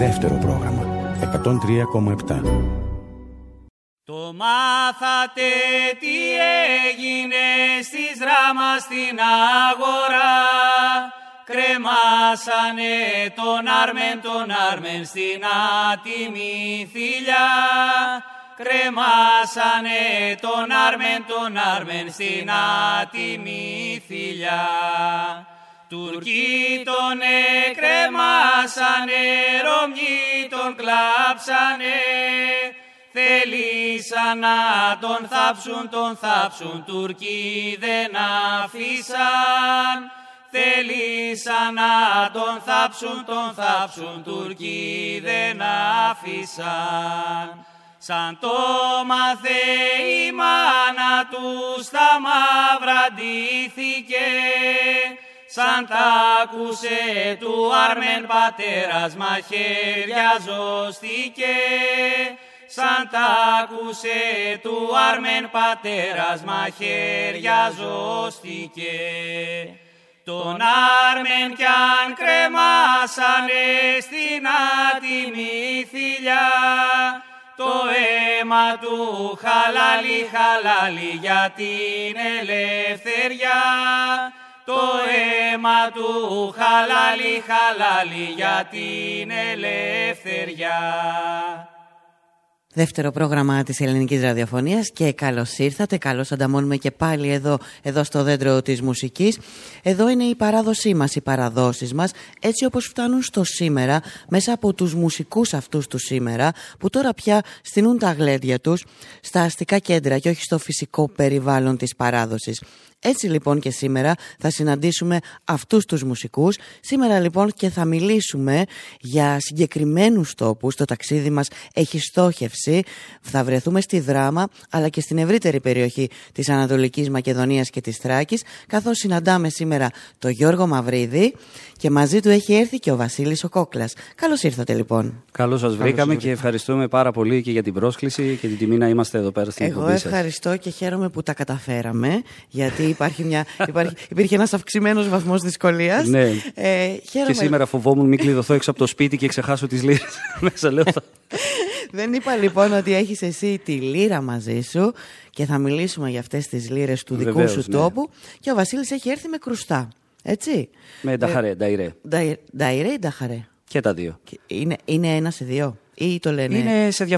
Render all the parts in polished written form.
Δεύτερο πρόγραμμα 103,7. Το μάθατε τι έγινε στις Δράμα στην αγορά. Κρεμάσανε τον Άρμεν στην άτιμη θηλιά. Κρεμάσανε τον Άρμεν στην άτιμη θηλιά. Τουρκοί τον κρεμάσανε, Ρωμιοί τον κλάψανε. Θέλησαν να τον θάψουν, Τουρκοί δεν αφήσαν. Θέλησαν να τον θάψουν, Τουρκοί δεν αφήσαν. Σαν το μάθε η μάνα του στα μαύρα ντύθηκε, σαν τ' άκουσε του Άρμεν πατέρας μαχαίρια ζώστηκε. Σαν τ' άκουσε του Άρμεν πατέρας μαχαίρια ζώστηκε. Τον Άρμεν κι αν κρεμάσανε στην άτιμη θηλιά, το αίμα του χαλάλι για την ελευθεριά. Το αίμα του χαλάλι για την ελευθεριά. Δεύτερο πρόγραμμα της Ελληνικής Ραδιοφωνίας και καλώς ήρθατε, καλώς ανταμώνουμε και πάλι εδώ στο δέντρο της μουσικής. Εδώ είναι η παράδοσή μας, οι παραδόσεις μας, έτσι όπως φτάνουν στο σήμερα, μέσα από τους μουσικούς αυτούς του σήμερα, που τώρα πια στείνουν τα γλέντια τους στα αστικά κέντρα και όχι στο φυσικό περιβάλλον της παράδοσης. Έτσι λοιπόν και σήμερα θα συναντήσουμε αυτούς τους μουσικούς. Σήμερα λοιπόν και θα μιλήσουμε για συγκεκριμένους τόπους. Το ταξίδι μας έχει στόχευση. Θα βρεθούμε στη Δράμα αλλά και στην ευρύτερη περιοχή της Ανατολικής Μακεδονίας και της Θράκης, καθώς συναντάμε σήμερα τον Γιώργο Μαυρίδη και μαζί του έχει έρθει και ο Βασίλης ο Κόκλας. Καλώς ήρθατε λοιπόν. Καλώς σας βρήκαμε και ευχαριστούμε πάρα πολύ και για την πρόσκληση και την τιμή να είμαστε εδώ πέρα στην εκπομπή σας. Εγώ ευχαριστώ και χαίρομαι που τα καταφέραμε, γιατί υπήρχε ένας αυξημένος βαθμός δυσκολίας. Ναι. Και σήμερα φοβόμουν μην κλειδωθώ έξω από το σπίτι και ξεχάσω τις λίρες μέσα. Δεν είπα λοιπόν ότι έχεις εσύ τη λίρα μαζί σου και θα μιλήσουμε για αυτές τις λίρες του δικού σου τόπου. Και ο Βασίλης έχει έρθει με κρουστά, έτσι. Με νταχαρέ, νταϊρέ. Νταϊρέ ή νταχαρέ? Και τα δύο. Είναι ένα σε δύο ή το λένε? Είναι σε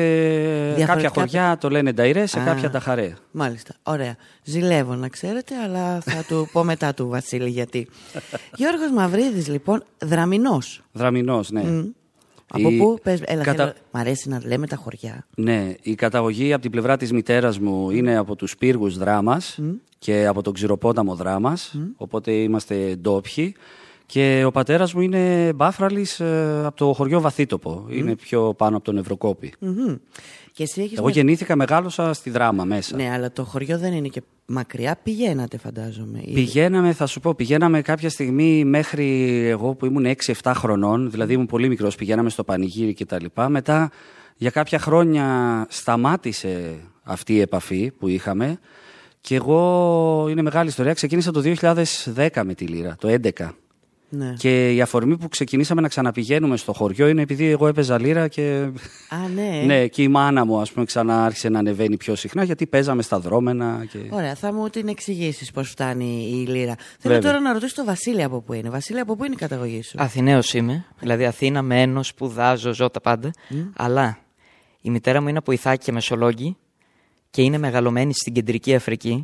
κάποια χωριά το λένε νταϊρέ, σε κάποια νταχαρέ. Μάλιστα, ωραία. Ζηλεύω να ξέρετε, αλλά θα του πω μετά του Βασίλη γιατί. Γιώργος Μαυρίδης λοιπόν, Δραμηνός. Δραμηνός, ναι. Από πού πες? Μ' αρέσει να λέμε τα χωριά. Ναι, η καταγωγή από την πλευρά της μητέρας μου είναι από τους πύργους Δράμας και από τον ξηροπόταμο Δράμας, οπότε είμαστε ντόπιοι. Και ο πατέρας μου είναι Μπάφραλης από το χωριό Βαθύτοπο, είναι πιο πάνω από τον Ευρωκόπη. Και εσύ Εγώ γεννήθηκα, μεγάλωσα στη Δράμα μέσα. Ναι, αλλά το χωριό δεν είναι και μακριά, πηγαίνατε φαντάζομαι. Πηγαίναμε, θα σου πω, πηγαίναμε κάποια στιγμή μέχρι εγώ που ήμουν 6-7 χρονών, δηλαδή ήμουν πολύ μικρός, πηγαίναμε στο πανηγύρι κτλ. Μετά για κάποια χρόνια σταμάτησε αυτή η επαφή που είχαμε και εγώ, είναι μεγάλη ιστορία, ξεκίνησα το 2010 με τη λίρα, το 2011. Ναι. Και η αφορμή που ξεκινήσαμε να ξαναπηγαίνουμε στο χωριό είναι επειδή εγώ έπαιζα λίρα και. Ναι. Ναι, και η μάνα μου, ας πούμε, ξανά άρχισε να ανεβαίνει πιο συχνά γιατί παίζαμε στα δρόμενα. Και... Ωραία, θα μου την εξηγήσεις πώς φτάνει η λίρα. Θέλω τώρα να ρωτήσω τον Βασίλη από πού είναι. Βασίλη, από πού είναι η καταγωγή σου? Αθηναίος είμαι, δηλαδή Αθήνα, μένω, σπουδάζω, ζω τα πάντα. Αλλά η μητέρα μου είναι από Ιθάκη και Μεσολόγγι και είναι μεγαλωμένη στην Κεντρική Αφρική.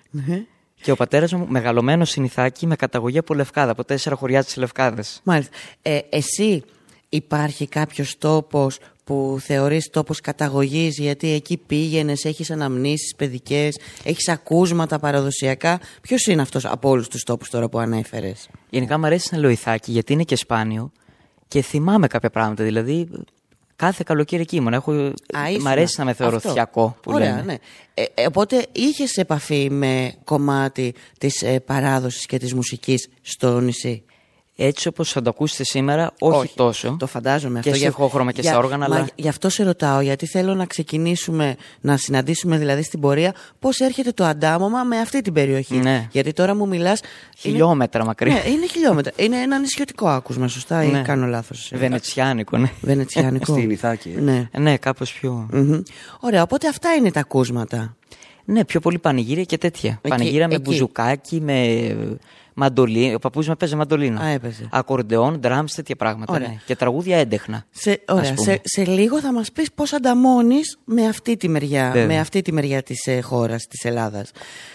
Και ο πατέρας μου μεγαλωμένος στην Ιθάκη με καταγωγή από Λευκάδα, από 4 χωριά της Λευκάδας. Μάλιστα. Εσύ υπάρχει κάποιος τόπος που θεωρείς τόπος καταγωγής, γιατί εκεί πήγαινες, έχεις αναμνήσεις παιδικές, έχεις ακούσματα παραδοσιακά? Ποιος είναι αυτός από όλους τους τόπους τώρα που ανέφερες? Γενικά μου αρέσει να λέω Ιθάκη γιατί είναι και σπάνιο και θυμάμαι κάποια πράγματα. Δηλαδή κάθε καλοκαίρι εκεί ήμουν. Μ' αρέσει να με θεωρώ θιακό που ωραία, λένε. Ναι. Οπότε είχες επαφή με κομμάτι της παράδοσης και της μουσικής στο νησί? Έτσι όπως θα το ακούσετε σήμερα, όχι τόσο. Το φαντάζομαι και αυτό. σε ηχόχρωμα και στα όργανα. Αλλά... Γι' αυτό σε ρωτάω, γιατί θέλω να ξεκινήσουμε, να συναντήσουμε δηλαδή στην πορεία πώς έρχεται το αντάμωμα με αυτή την περιοχή. Ναι. Γιατί τώρα μου μιλάς. Χιλιόμετρα μακριά. Ναι, είναι χιλιόμετρα. Είναι ένα νησιωτικό άκουσμα, σωστά, ή κάνω λάθος? Βενετσιάνικο, ναι. Βενετσιάνικο. Στην Ιθάκη. Ναι, κάπως πιο. Ωραία, οπότε αυτά είναι τα ακούσματα. Ναι, πιο πολύ πανηγύρια και τέτοια. Πανηγύρια με μπουζουκάκι, με μαντολίνο. Ο παππούς μου έπαιζε μαντολίνο. Έπαιζε. Ακορντεόν, drums, τέτοια πράγματα. Ναι. Και τραγούδια έντεχνα. Σε λίγο θα μας πεις πώς ανταμώνεις με αυτή τη μεριά, με αυτή τη μεριά της χώρας, της Ελλάδας.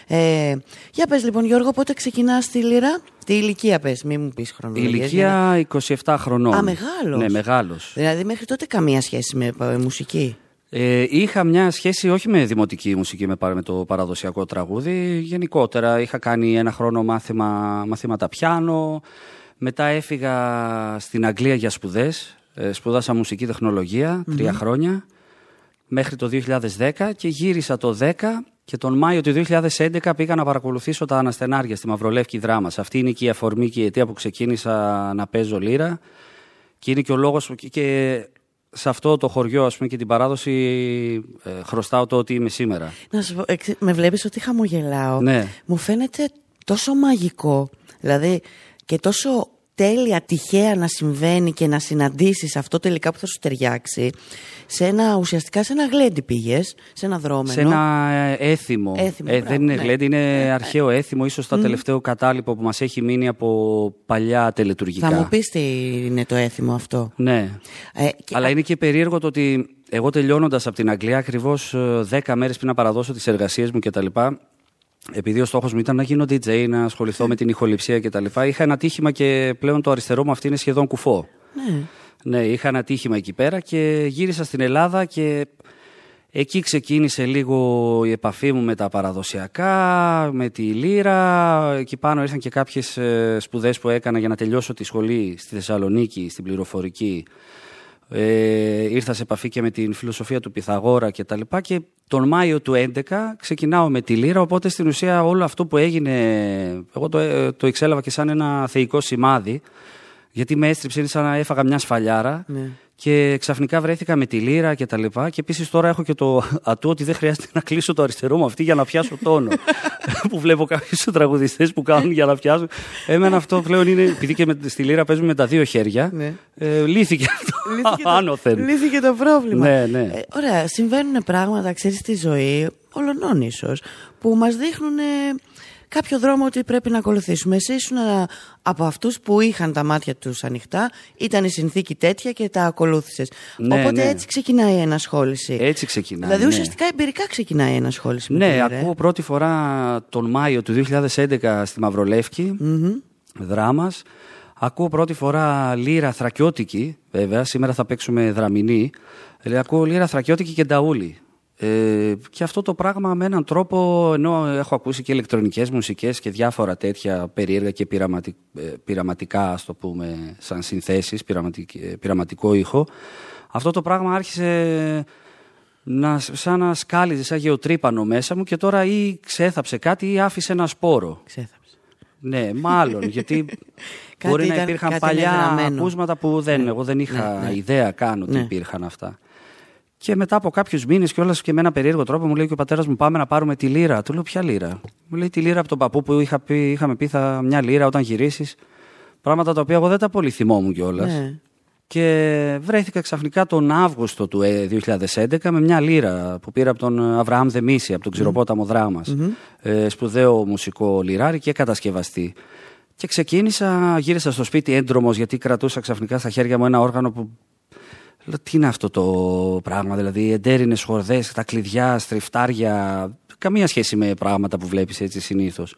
Για πες λοιπόν, Γιώργο, πότε ξεκινάς τη λύρα? Τι ηλικία πες, μη μου πεις χρονολογίες. Ηλικία 27 χρονών. Α, μεγάλος. Ναι, μεγάλος. Δηλαδή μέχρι τότε καμία σχέση με μουσική? Είχα μια σχέση όχι με δημοτική μουσική, με το παραδοσιακό τραγούδι. Γενικότερα είχα κάνει ένα χρόνο μαθήματα πιάνο. Μετά έφυγα στην Αγγλία για σπουδές. Σπούδασα μουσική τεχνολογία 3 χρόνια μέχρι το 2010 και γύρισα το 10 και τον Μάιο του 2011 πήγα να παρακολουθήσω τα Αναστενάρια στη Μαυρολεύκη Δράμας. Αυτή είναι και η αφορμή και η αιτία που ξεκίνησα να παίζω λύρα και είναι και ο λόγος και σε αυτό το χωριό, ας πούμε, και την παράδοση χρωστάω το ότι είμαι σήμερα. Να σου πω, με βλέπεις ότι χαμογελάω. Ναι. Μου φαίνεται τόσο μαγικό, δηλαδή και τόσο τέλεια, τυχαία να συμβαίνει και να συναντήσεις αυτό τελικά που θα σου ταιριάξει. Ουσιαστικά σε ένα γλέντι πήγες, σε ένα δρόμενο. Σε ένα έθιμο. Δεν είναι γλέντι, είναι αρχαίο έθιμο, ίσως το τελευταίο κατάλοιπο που μας έχει μείνει από παλιά τελετουργικά. Θα μου πεις τι είναι το έθιμο αυτό. Ναι. Αλλά είναι και περίεργο το ότι εγώ τελειώνοντας από την Αγγλία, ακριβώς 10 μέρες πριν να παραδώσω τις εργασίες μου κτλ. Επειδή ο στόχος μου ήταν να γίνω DJ, να ασχοληθώ με την ηχοληψία κτλ. Είχα ένα τύχημα και πλέον το αριστερό μου αυτή είναι σχεδόν κουφό. Ναι, είχα ένα τύχημα εκεί πέρα και γύρισα στην Ελλάδα και εκεί ξεκίνησε λίγο η επαφή μου με τα παραδοσιακά, με τη λύρα. Εκεί πάνω ήρθαν και κάποιες σπουδές που έκανα για να τελειώσω τη σχολή στη Θεσσαλονίκη, στην πληροφορική. Ήρθα σε επαφή και με την φιλοσοφία του Πυθαγόρα και τα λοιπά και τον Μάιο του 2011 ξεκινάω με τη λύρα, οπότε στην ουσία όλο αυτό που έγινε εγώ το εξέλαβα και σαν ένα θεϊκό σημάδι, γιατί με έστριψε, είναι σαν να έφαγα μια σφαλιάρα και ξαφνικά βρέθηκα με τη λύρα και τα λοιπά και επίσης τώρα έχω και το ατού ότι δεν χρειάζεται να κλείσω το αριστερό μου αυτή για να πιάσω τόνο που βλέπω κάποιους τραγουδιστές που κάνουν για να πιάσουν. Εμένα αυτό πλέον είναι, επειδή και στη λύρα παίζουμε με τα 2 χέρια, λύθηκε αυτό άνωθεν. Λύθηκε το πρόβλημα. Ναι. Ωραία, συμβαίνουν πράγματα, ξέρεις, στη ζωή, ολονών ίσως, που μας δείχνουν κάποιο δρόμο ότι πρέπει να ακολουθήσουμε. Εσύ ήσουν από αυτούς που είχαν τα μάτια τους ανοιχτά, ήταν η συνθήκη τέτοια και τα ακολούθησες. Οπότε έτσι ξεκινάει η ενασχόληση. Έτσι ξεκινάει. Δηλαδή ουσιαστικά εμπειρικά ξεκινάει η ενασχόληση. Ναι, ακούω πρώτη φορά τον Μάιο του 2011 στη Μαυρολεύκη, Δράμας. Ακούω πρώτη φορά λύρα θρακιώτικη, βέβαια, σήμερα θα παίξουμε δραμηνή. Ακούω λύρα θρακιώτικη και νταούλη. Και αυτό το πράγμα με έναν τρόπο, ενώ έχω ακούσει και ηλεκτρονικές μουσικές και διάφορα τέτοια περίεργα και πειραματικά, ας το πούμε, σαν συνθέσεις, πειραματικό ήχο, αυτό το πράγμα άρχισε σαν να σκάλιζε, σαν γεωτρύπανο μέσα μου και τώρα ή ξέθαψε κάτι ή άφησε ένα σπόρο. Ξέθαψε. Ναι, μάλλον, γιατί μπορεί να υπήρχαν παλιά ακούσματα που εγώ δεν είχα ιδέα καν ότι υπήρχαν αυτά. Και μετά από κάποιους μήνες και όλας και με ένα περίεργο τρόπο μου λέει και ο πατέρας μου, πάμε να πάρουμε τη λύρα. Του λέω, ποια λύρα? Μου λέει τη λύρα από τον παππού που είχαμε πει μια λύρα όταν γυρίσεις. Πράγματα τα οποία εγώ δεν τα πολύ θυμόμουν κιόλας. Και βρέθηκα ξαφνικά τον Αύγουστο του 2011 με μια λύρα που πήρα από τον Αβραάμ Δεμίση, από τον Ξηροπόταμο Δράμας. Σπουδαίο μουσικό λυράρι και κατασκευαστή. Και γύρισα στο σπίτι έντρομος, γιατί κρατούσα ξαφνικά στα χέρια μου ένα όργανο που. Λέω, τι είναι αυτό το πράγμα, δηλαδή εντέρινες χορδές, τα κλειδιά, στριφτάρια, καμία σχέση με πράγματα που βλέπεις έτσι συνήθως.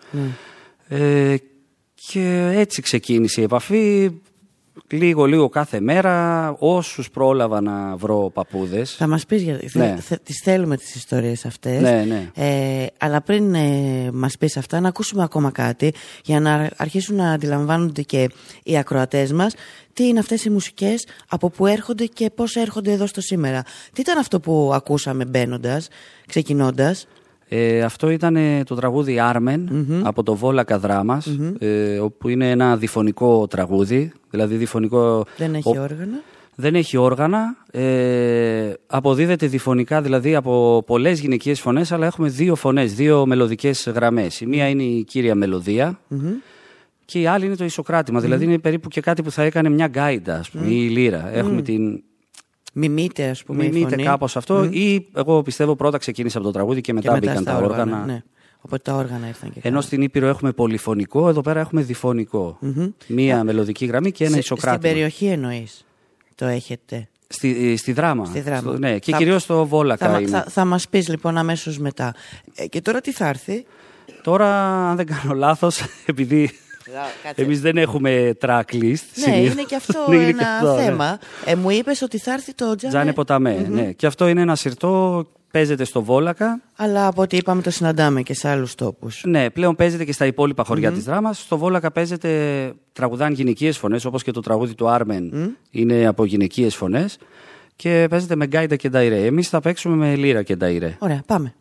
Και έτσι ξεκίνησε η επαφή, λίγο κάθε μέρα, όσους πρόλαβα να βρω παππούδες. Θα μας πεις, γιατί τις θέλουμε τις ιστορίες αυτές. Ναι. Αλλά πριν μας πεις αυτά, να ακούσουμε ακόμα κάτι, για να αρχίσουν να αντιλαμβάνονται και οι ακροατές μας τι είναι αυτές οι μουσικές, από πού έρχονται και πώς έρχονται εδώ στο σήμερα. Τι ήταν αυτό που ακούσαμε ξεκινώντας? Αυτό ήταν το τραγούδι Άρμεν από το Βόλακα Δράμας, όπου είναι ένα διφωνικό τραγούδι, δηλαδή διφωνικό... Δεν έχει όργανα. Δεν έχει όργανα, αποδίδεται διφωνικά δηλαδή από πολλές γυναικείες φωνές, αλλά έχουμε δύο φωνές, δύο μελωδικές γραμμές. Η μία είναι η κύρια μελωδία και η άλλη είναι το ισοκράτημα, δηλαδή είναι περίπου και κάτι που θα έκανε μια γκάιντα, ας πούμε, ή η λύρα. Έχουμε την... Μιμείται, ας πούμε, η Μιμείται φωνή. κάπως αυτό, ή εγώ πιστεύω πρώτα ξεκίνησε από το τραγούδι και μετά μπήκαν τα όργανα. Ναι. Οπότε τα όργανα ήρθαν και Ενώ στην Ήπειρο έχουμε πολυφωνικό, εδώ πέρα έχουμε διφωνικό. Μία μελωδική γραμμή και ένα ισοκράτημα. Στην περιοχή εννοείς το έχετε? Στη Δράμα. Στη Δράμα. Ναι, και κυρίως στο Βόλακα είναι. Θα μας πεις λοιπόν αμέσως μετά. Και τώρα τι θα έρθει? Τώρα, αν δεν κάνω λάθος, επειδή εμείς δεν έχουμε tracklist. Ναι, είναι και αυτό ένα θέμα. Μου είπες ότι θα έρθει το Τζάνε Ποταμέ. Ναι. Και αυτό είναι ένα συρτό, παίζεται στο Βόλακα. Αλλά από ό,τι είπαμε το συναντάμε και σε άλλους τόπους. Ναι, πλέον παίζεται και στα υπόλοιπα χωριά της Δράμας. Στο Βόλακα παίζεται, τραγουδάν γυναικείες φωνές, όπως και το τραγούδι του Άρμεν είναι από γυναικείες φωνές. Και παίζεται με γκάιντα και νταϊρέ. Εμείς θα παίξουμε με λύρα και νταϊρέ. Ωραία, πάμε.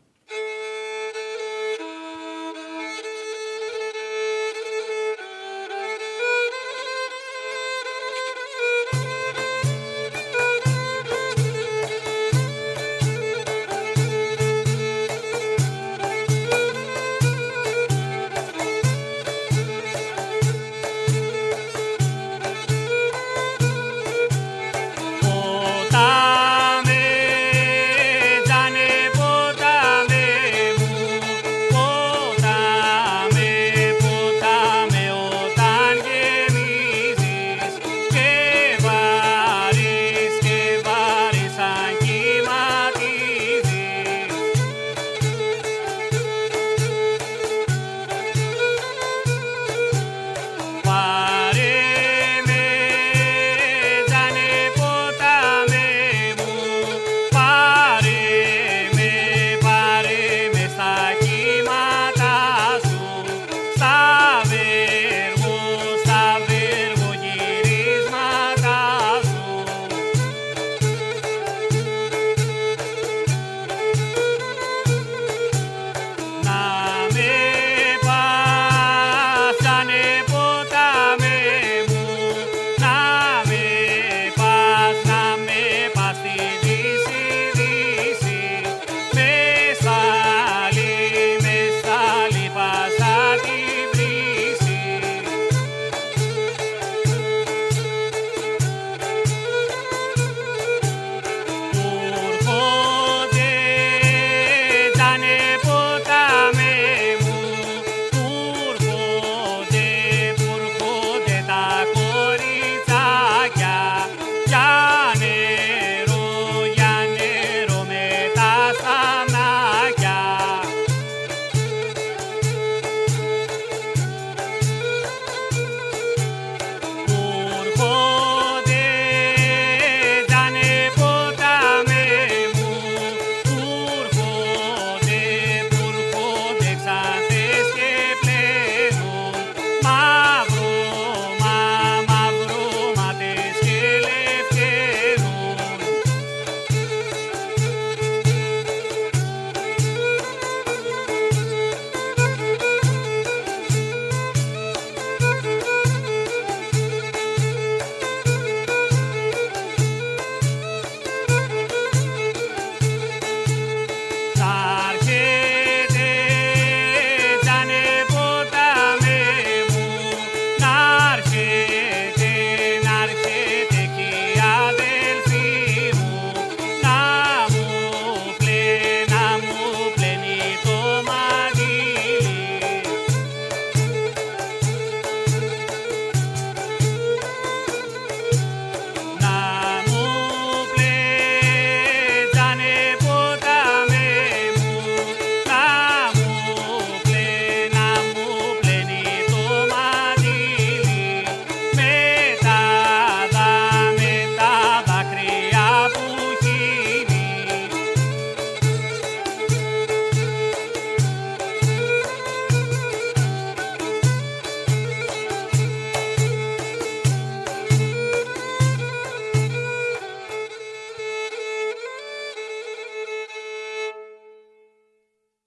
Ποτάμε, τζάνε ποτάμε,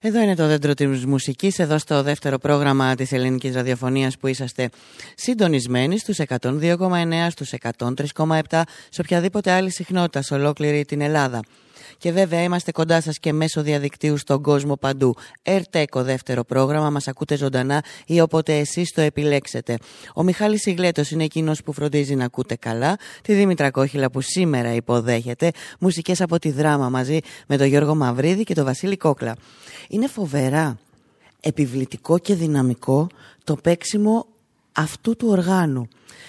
Εδώ είναι το δέντρο της μουσικής, εδώ στο δεύτερο πρόγραμμα της ελληνικής ραδιοφωνίας που είσαστε συντονισμένοι στους 102,9, στους 103,7, σε οποιαδήποτε άλλη συχνότητα σε ολόκληρη την Ελλάδα. Και βέβαια είμαστε κοντά σας και μέσω διαδικτύου στον κόσμο παντού. ΕΡΤΕΚΟ δεύτερο πρόγραμμα, μας ακούτε ζωντανά ή όποτε εσείς το επιλέξετε. Ο Μιχάλης Σιγλέτος είναι εκείνος που φροντίζει να ακούτε καλά. Τη Δήμητρα Κόχυλα που σήμερα υποδέχεται. Μουσικές από τη Δράμα μαζί με τον Γιώργο Μαυρίδη και τον Βασίλη Κόκλα. Είναι φοβερά επιβλητικό και δυναμικό το παίξιμο αυτού του οργάνου.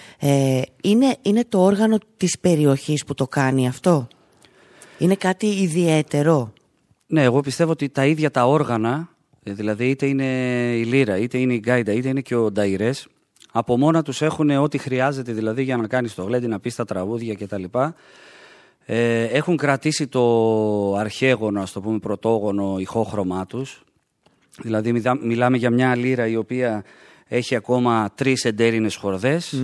Είναι το όργανο της περιοχής που το κάνει αυτό. Είναι κάτι ιδιαίτερο. Ναι, εγώ πιστεύω ότι τα ίδια τα όργανα, δηλαδή είτε είναι η λύρα, είτε είναι η γκάιντα, είτε είναι και ο νταϊρές, από μόνα τους έχουν ό,τι χρειάζεται δηλαδή για να κάνεις το γλέντι, να πεις τα τραγούδια κτλ. Έχουν κρατήσει το αρχαίγωνο, ας το πούμε πρωτόγωνο ηχόχρωμά τους. Δηλαδή μιλάμε για μια λύρα η οποία έχει ακόμα 3 εντέρινες χορδές.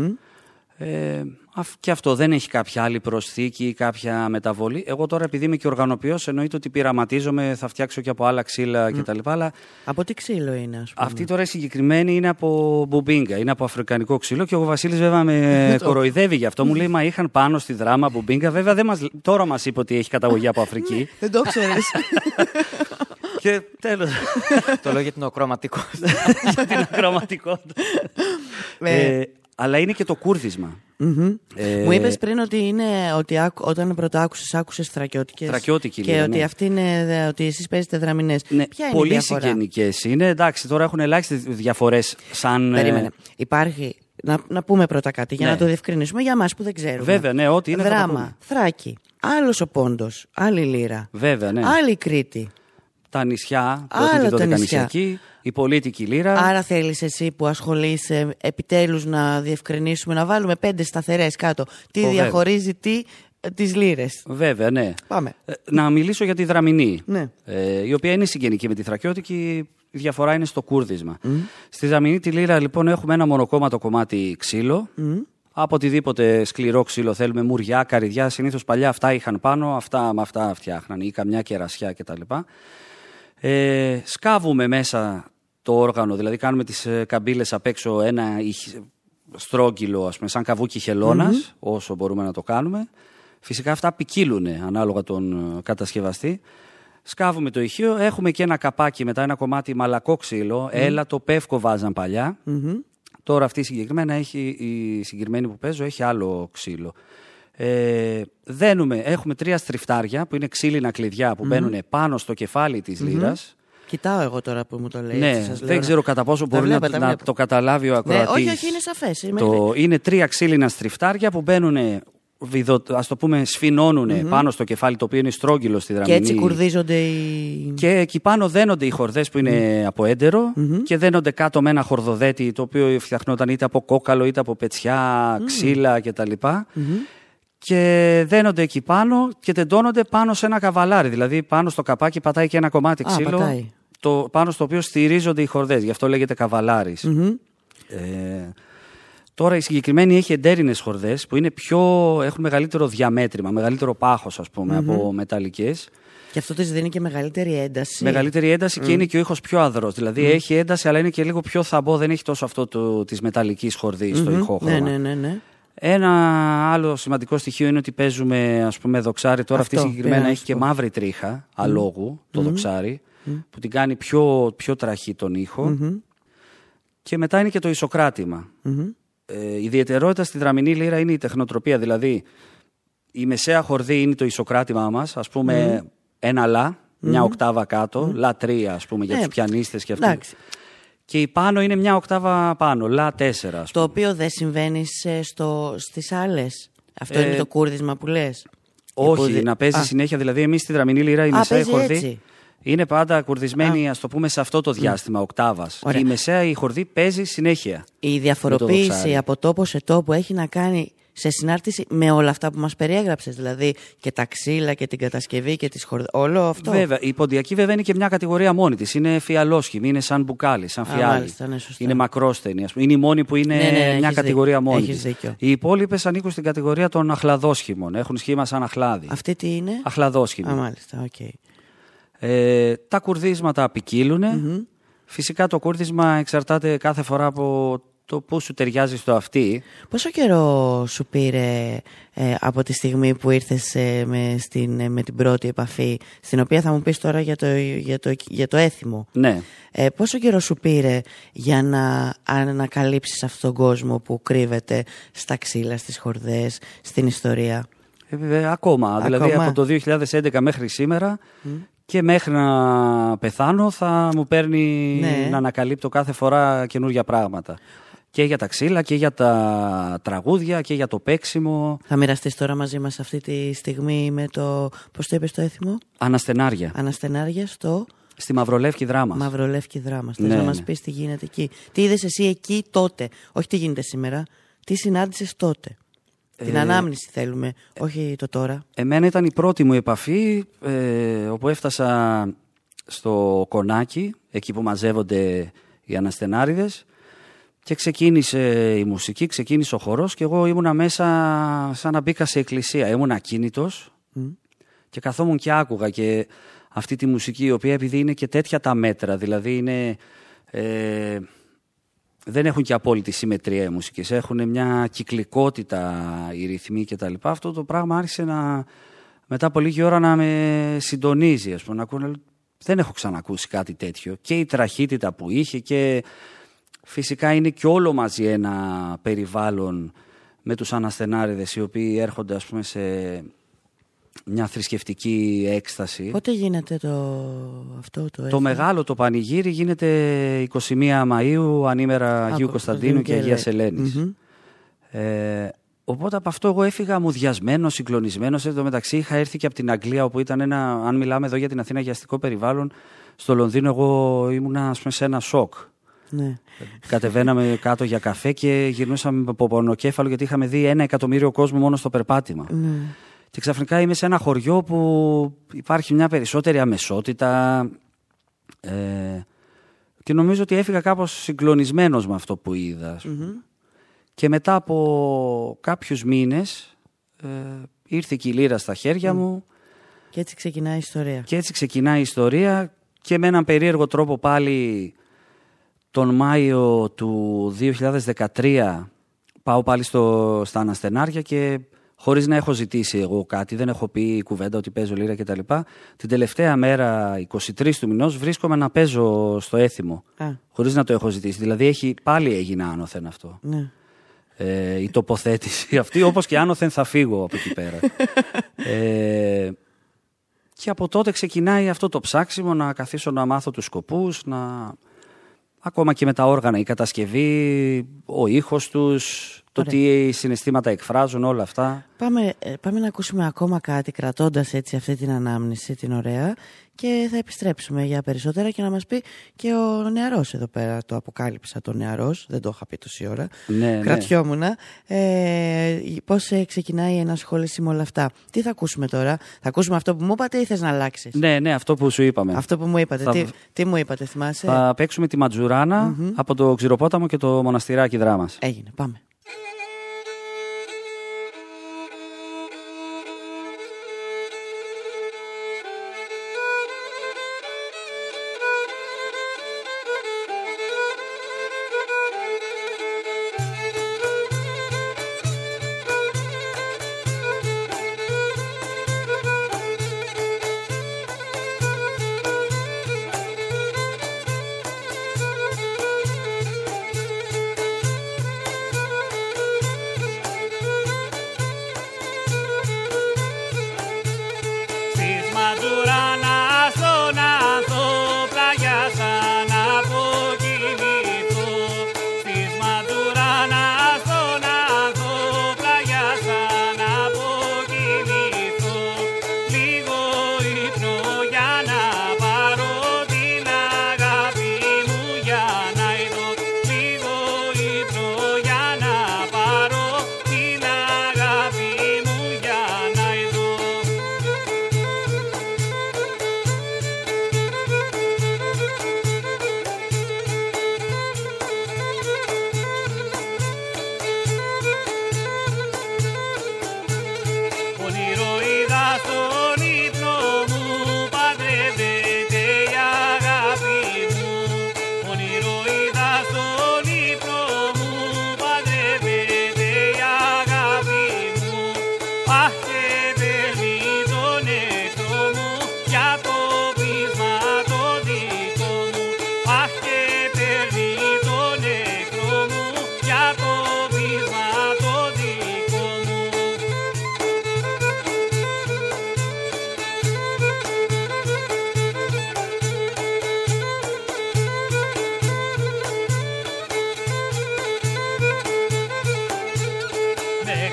Και αυτό δεν έχει κάποια άλλη προσθήκη ή κάποια μεταβολή. Εγώ τώρα, επειδή είμαι και οργανοποιός, εννοείται ότι πειραματίζομαι, θα φτιάξω και από άλλα ξύλα κτλ. Από τι ξύλο είναι, ας πούμε? Αυτή τώρα η συγκεκριμένη είναι από μπουμπίνγκα, είναι από αφρικανικό ξύλο και ο Βασίλης βέβαια με κοροϊδεύει γι' αυτό. Μου λέει, μα είχαν πάνω στη Δράμα μπουμπίνγκα. Βέβαια τώρα μας είπε ότι έχει καταγωγή από Αφρική. Δεν το ξέρεις. Και τέλος. Το λέω για την ακροματικότητα. Για την ακροματικότητα. Αλλά είναι και το κούρδισμα. Μου είπες πριν ότι είναι ότι όταν πρώτα άκουσες θρακιώτικες. Θρακιώτικη και λύρα, ότι, ναι. ότι εσείς παίζετε δραμινές. Ναι, ποια είναι πολύ η διαφορά? συγγενικές είναι. Εντάξει, τώρα έχουν ελάχιστες διαφορές. Περίμενε. Υπάρχει. Να πούμε πρώτα κάτι για ναι. να το διευκρινίσουμε για εμάς που δεν ξέρουμε. Βέβαια, ναι, ό,τι είναι. Δράμα, Θράκη. Άλλος ο Πόντος. Άλλη λύρα. Βέβαια, ναι. Άλλη Κρήτη. Τα νησιά, πρώτη και νησιακή, η πολίτικη λύρα. Άρα θέλεις εσύ που ασχολείσαι επιτέλους να διευκρινίσουμε, να βάλουμε 5 σταθερές κάτω. Τι διαχωρίζει τις λύρες. Βέβαια, ναι. Πάμε. Να μιλήσω για τη δραμινή, ναι. Η οποία είναι συγγενική με τη θρακιώτικη. Η διαφορά είναι στο κούρδισμα. Στη δραμινή τη λύρα λοιπόν έχουμε ένα μονοκόμματο κομμάτι ξύλο. Από οτιδήποτε σκληρό ξύλο θέλουμε, μουριά, καρυδιά. Συνήθως παλιά αυτά είχαν πάνω, με αυτά φτιάχναν ή καμιά κερασιά κτλ. Σκάβουμε μέσα το όργανο, δηλαδή κάνουμε τις καμπύλες απ' έξω ένα στρόγγυλο, ας πούμε, σαν καβούκι χελώνας, όσο μπορούμε να το κάνουμε. Φυσικά αυτά ποικίλουν ανάλογα τον κατασκευαστή. Σκάβουμε το ηχείο, έχουμε και ένα καπάκι μετά, ένα κομμάτι μαλακό ξύλο, έλατο, πεύκο βάζαν παλιά. Τώρα αυτή συγκεκριμένα η συγκεκριμένη που παίζω έχει άλλο ξύλο. Έχουμε 3 στριφτάρια που είναι ξύλινα κλειδιά που μπαίνουν πάνω στο κεφάλι της λύρας. Κοιτάω εγώ τώρα που μου το λέει. Ναι, δεν ξέρω κατά πόσο μπορεί να το καταλάβει ο ακροατής. Όχι, είναι σαφές. Είναι 3 ξύλινα στριφτάρια που μπαίνουν, ας το πούμε, σφινώνουν πάνω στο κεφάλι, το οποίο είναι στρόγγυλο στη δραμινή. Και έτσι κουρδίζονται Και εκεί πάνω δένονται οι χορδές που είναι από έντερο και δένονται κάτω με ένα χορδοδέτη, το οποίο φτιαχνόταν είτε από κόκαλο είτε από πετσιά, ξύλα κτλ. Και δένονται εκεί πάνω και τεντώνονται πάνω σε ένα καβαλάρι. Δηλαδή πάνω στο καπάκι πατάει και ένα κομμάτι ξύλο, πάνω στο οποίο στηρίζονται οι χορδές. Γι' αυτό λέγεται καβαλάρις. Τώρα η συγκεκριμένη έχει εντέρινες χορδές που είναι έχουν μεγαλύτερο διαμέτρημα, μεγαλύτερο πάχος, ας πούμε, από μεταλλικές. Και αυτό της δίνει και μεγαλύτερη ένταση. Μεγαλύτερη ένταση και είναι και ο ήχος πιο αδρός. Δηλαδή έχει ένταση, αλλά είναι και λίγο πιο θαμπό, δεν έχει τόσο αυτό της μεταλλικής χορδής στο ηχόχρωμα. Ναι. Ένα άλλο σημαντικό στοιχείο είναι ότι παίζουμε, ας πούμε, δοξάρι. Τώρα αυτή συγκεκριμένα έχει και μαύρη τρίχα αλόγου, το δοξάρι, που την κάνει πιο τραχή τον ήχο. Και μετά είναι και το ισοκράτημα. Η ιδιαιτερότητα στη δραμινή λύρα είναι η τεχνοτροπία. Δηλαδή, η μεσαία χορδή είναι το ισοκράτημά μας, ας πούμε, ένα λα, μια οκτάβα κάτω, λα 3, ας πούμε, για τους πιανίστες και αυτοί. Και η πάνω είναι μια οκτάβα πάνω, λα 4. Το οποίο δεν συμβαίνει στις άλλες. Αυτό είναι το κούρδισμα που λες. Όχι, να παίζει συνέχεια. Δηλαδή, εμείς στη δραμινή λύρα η μεσαία χορδή έτσι. Είναι πάντα κουρδισμένη, ας το πούμε, σε αυτό το διάστημα οκτάβας. Και η μεσαία η χορδή παίζει συνέχεια. Η διαφοροποίηση από τόπο σε τόπο έχει να κάνει σε συνάρτηση με όλα αυτά που μας περιέγραψες. Δηλαδή και τα ξύλα και την κατασκευή και τις χορδές. Όλο αυτό. Βέβαια. Η ποντιακή βέβαια είναι και μια κατηγορία μόνη της. Είναι φιαλόσχημη, είναι σαν μπουκάλι, σαν φιάλι. Μάλιστα, ναι, είναι μακρόστενη. Είναι η μόνη που είναι μια κατηγορία μόνη της. Οι υπόλοιπες ανήκουν στην κατηγορία των αχλαδόσχημων. Έχουν σχήμα σαν αχλάδι. Αυτή τι είναι? Αχλαδόσχημη. Μάλιστα, οκ. Τα κουρδίσματα ποικίλουν. Φυσικά το κούρδισμα εξαρτάται κάθε φορά από το πού σου ταιριάζει στο αυτί. Πόσο καιρό σου πήρε από τη στιγμή που ήρθες με την πρώτη επαφή, στην οποία θα μου πεις τώρα για το έθιμο. Ναι. Πόσο καιρό σου πήρε για να ανακαλύψεις αυτόν τον κόσμο που κρύβεται στα ξύλα, στις χορδές, στην ιστορία? Ακόμα. Δηλαδή από το 2011 μέχρι σήμερα και μέχρι να πεθάνω θα μου παίρνει να ανακαλύπτω κάθε φορά καινούργια πράγματα. Και για τα ξύλα και για τα τραγούδια και για το παίξιμο. Θα μοιραστείς τώρα μαζί μας αυτή τη στιγμή με το, πώς το είπες το έθιμο? Αναστενάρια. Αναστενάρια στη Μαυρολεύκη Δράμας. Μαυρολεύκη Δράμας. Θες να μας πεις τι γίνεται εκεί? Τι είδες εσύ εκεί τότε? Όχι τι γίνεται σήμερα. Τι συνάντησες τότε? Την ανάμνηση θέλουμε, όχι το τώρα. Εμένα ήταν η πρώτη μου επαφή, όπου έφτασα στο Κονάκι, εκεί που μαζεύονται οι αναστενάριδες, και ξεκίνησε η μουσική, ξεκίνησε ο χορός και εγώ ήμουνα μέσα σαν να μπήκα σε εκκλησία. Ήμουν ακίνητος και καθόμουν και άκουγα και αυτή τη μουσική, η οποία επειδή είναι και τέτοια τα μέτρα, δηλαδή είναι... δεν έχουν και απόλυτη συμμετρία οι μουσικές, έχουν μια κυκλικότητα οι ρυθμοί και τα λοιπά. Αυτό το πράγμα άρχισε μετά από λίγη ώρα να με συντονίζει, ας πούμε, δεν έχω ξανακούσει κάτι τέτοιο. Και η τραχύτητα που είχε και φυσικά είναι και όλο μαζί ένα περιβάλλον με τους αναστενάριδες, οι οποίοι έρχονται, ας πούμε, σε μια θρησκευτική έκσταση. Πότε γίνεται το μεγάλο το πανηγύρι γίνεται 21 Μαΐου, ανήμερα Αγίου Κωνσταντίνου και Αγίας Ελένης. Οπότε από αυτό εγώ έφυγα μουδιασμένος, συγκλονισμένος. Εν τω μεταξύ είχα έρθει και από την Αγγλία, όπου ήταν αν μιλάμε εδώ για την Αθήνα για αστικό περιβάλλον, στο Λονδίνο εγώ ήμουνα, ας πούμε, σε ένα σοκ. Ναι. Κατεβαίναμε κάτω για καφέ και γυρνούσαμε από πονοκέφαλο, γιατί είχαμε δει 1 εκατομμύριο κόσμο μόνο στο περπάτημα. Ναι. Και ξαφνικά είμαι σε ένα χωριό που υπάρχει μια περισσότερη αμεσότητα, και νομίζω ότι έφυγα κάπως συγκλονισμένος με αυτό που είδα. Και μετά από κάποιους μήνες ήρθε και η λύρα στα χέρια μου. Και έτσι ξεκινάει η ιστορία. Και έτσι ξεκινάει η ιστορία και με έναν περίεργο τρόπο πάλι τον Μάιο του 2013 πάω πάλι στα Αναστενάρια και χωρίς να έχω ζητήσει εγώ κάτι, δεν έχω πει κουβέντα ότι παίζω λύρα κτλ. Την τελευταία μέρα, 23 του μηνός, βρίσκομαι να παίζω στο έθιμο. Χωρίς να το έχω ζητήσει. Δηλαδή πάλι έγινε άνωθεν αυτό. Ναι. Η τοποθέτηση αυτή, όπως και άνωθεν θα φύγω από εκεί πέρα. Και από τότε ξεκινάει αυτό το ψάξιμο, να καθίσω να μάθω τους σκοπούς, ακόμα και με τα όργανα, η κατασκευή, ο ήχος τους, το τι συναισθήματα εκφράζουν, όλα αυτά. Πάμε να ακούσουμε ακόμα κάτι, κρατώντας έτσι αυτή την ανάμνηση, την ωραία, και θα επιστρέψουμε για περισσότερα και να μας πει και ο νεαρός εδώ πέρα. Το αποκάλυψα, το νεαρός, δεν το είχα πει τόση ώρα. Ναι, κρατιόμουνα. Πώς ξεκινάει η ενασχόληση με όλα αυτά. Τι θα ακούσουμε τώρα? Θα ακούσουμε αυτό που μου είπατε ή θες να αλλάξεις? Ναι, αυτό που σου είπαμε. Αυτό που μου είπατε. Τι μου είπατε, θυμάσαι? Θα παίξουμε τη Ματζουράνα από το Ξηροπόταμο και το Μοναστηράκι Δράμας. Έγινε, πάμε.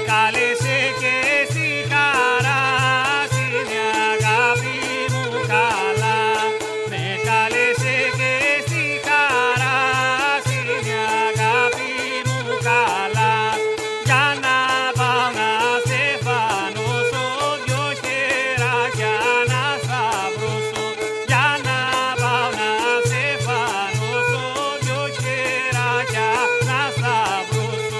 κάλεσε και στη χαρά, στην αγάπη μου καλά. Με κάλεσε και στη χαρά, στην αγάπη μου καλά. Για να πάω να στεφανώσω, δυο χεράκια να σταυρώσω. Για να πάω να στεφανώσω, δυο χεράκια να σταυρώσω.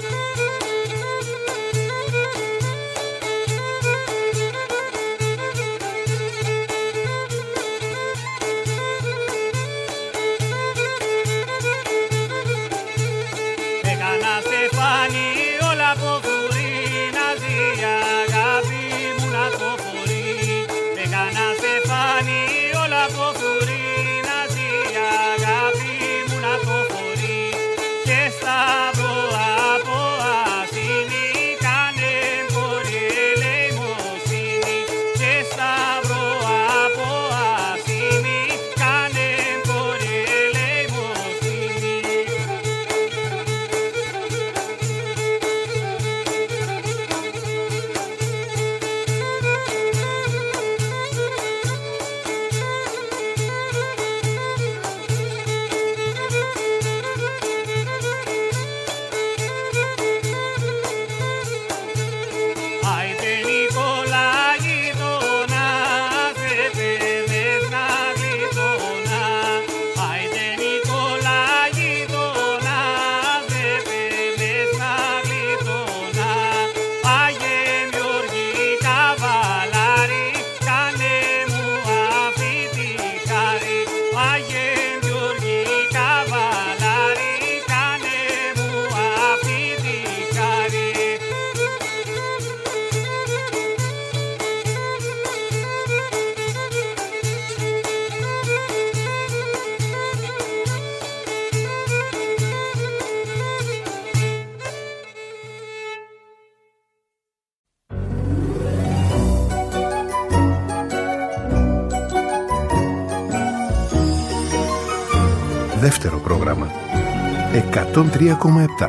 Έκανα στεφάνι όλα από φουρίναζε, η αγάπη μου να το φορεί. Έκανα στεφάνι όλα από φουρίναζε, η αγάπη μου να το φορεί. Και σταυρό από ασύνη κάνε μπορεί ελεημοσύνη. Και σταυρό από ασύνη κάνε μπορεί ελεημοσύνη. Άιτε Νικόλα γειτονά, σε παιδες να γλιτωνά. Άιτε Νικόλα γειτονά, σε παιδες να γλιτωνά. Άγιε Γιώργη καβαλάρη, κάνε μου αυτή τη χάρη. Άγιε Γιώργη καβαλάρη, κάνε μου αυτή τη χάρη. Δεύτερο πρόγραμμα. 103,7.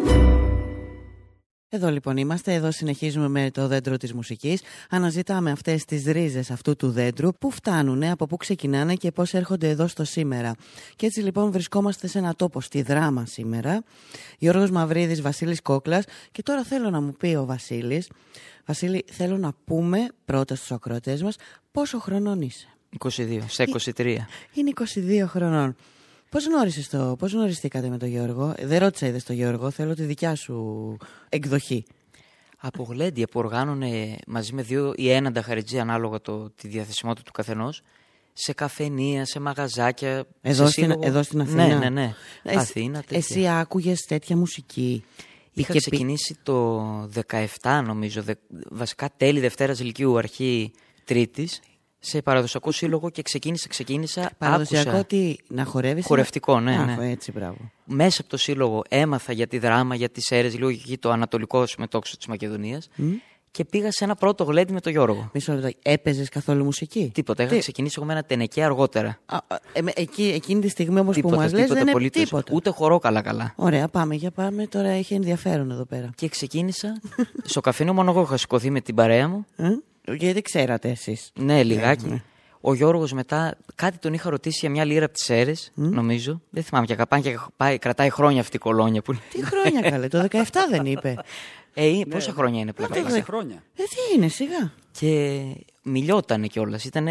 Εδώ λοιπόν είμαστε, εδώ συνεχίζουμε με το δέντρο της μουσικής. Αναζητάμε αυτές τις ρίζες αυτού του δέντρου, πού φτάνουν, από πού ξεκινάνε και πώς έρχονται εδώ στο σήμερα. Και έτσι λοιπόν βρισκόμαστε σε ένα τόπο, στη Δράμα σήμερα. Γιώργος Μαυρίδης, Βασίλης Κόκλας. Και τώρα θέλω να μου πει ο Βασίλης, Βασίλη, θέλω να πούμε πρώτα στους ακροατές πόσο χρονών είσαι. 22, σε 23. Είναι 22 χρονών. Πώς γνωριστήκατε με τον Γιώργο? Δεν ρώτησα, είδες τον Γιώργο, θέλω τη δικιά σου εκδοχή. Από γλέντια που οργάνωνε μαζί με 2 ή 1 νταχαριτζή, ανάλογα τη διαθεσιμότητα του καθενός, σε καφενεία, σε μαγαζάκια. Εδώ στην Αθήνα. Ναι. Αθήνα, τέτοια. Εσύ άκουγες τέτοια μουσική? Είχα ξεκινήσει το 17 νομίζω, βασικά τέλη Δευτέρας Λυκείου, αρχή Τρίτης, σε παραδοσιακό σύλλογο και ξεκίνησα. Παραδοσιακό τι, να χορεύεις? Χορευτικό, ναι. Έτσι, μπράβο. Μέσα από το σύλλογο έμαθα για τη Δράμα, για τις αίρες, λίγο εκεί το ανατολικό συμμετόξο της Μακεδονίας. Και πήγα σε ένα πρώτο γλέντι με τον Γιώργο. Μισό λεπτό. Έπαιζες καθόλου μουσική? Τίποτα. Είχα ξεκινήσει εγώ με ένα τενεκέ αργότερα. Εκείνη τη στιγμή όμως που μας λες δεν είναι τίποτα. Ούτε χορό καλά. Ωραία, πάμε. Τώρα έχει ενδιαφέρον εδώ πέρα. Και ξεκίνησα. Στο καφενείο μόνο εγώ είχα σηκωθεί με την παρέα μου. Γιατί ξέρατε εσείς? Ναι, λιγάκι. Ο Γιώργος μετά κάτι τον είχα ρωτήσει για μια λίρα από τις αίρες, νομίζω. Δεν θυμάμαι, και κρατάει χρόνια αυτή η κολόνια. Τι χρόνια καλέ, το 17 δεν είπε? Πόσα χρόνια είναι πλέον? 10 χρόνια. Τι είναι, σιγά. Και μιλιότανε κιόλας. Ήταν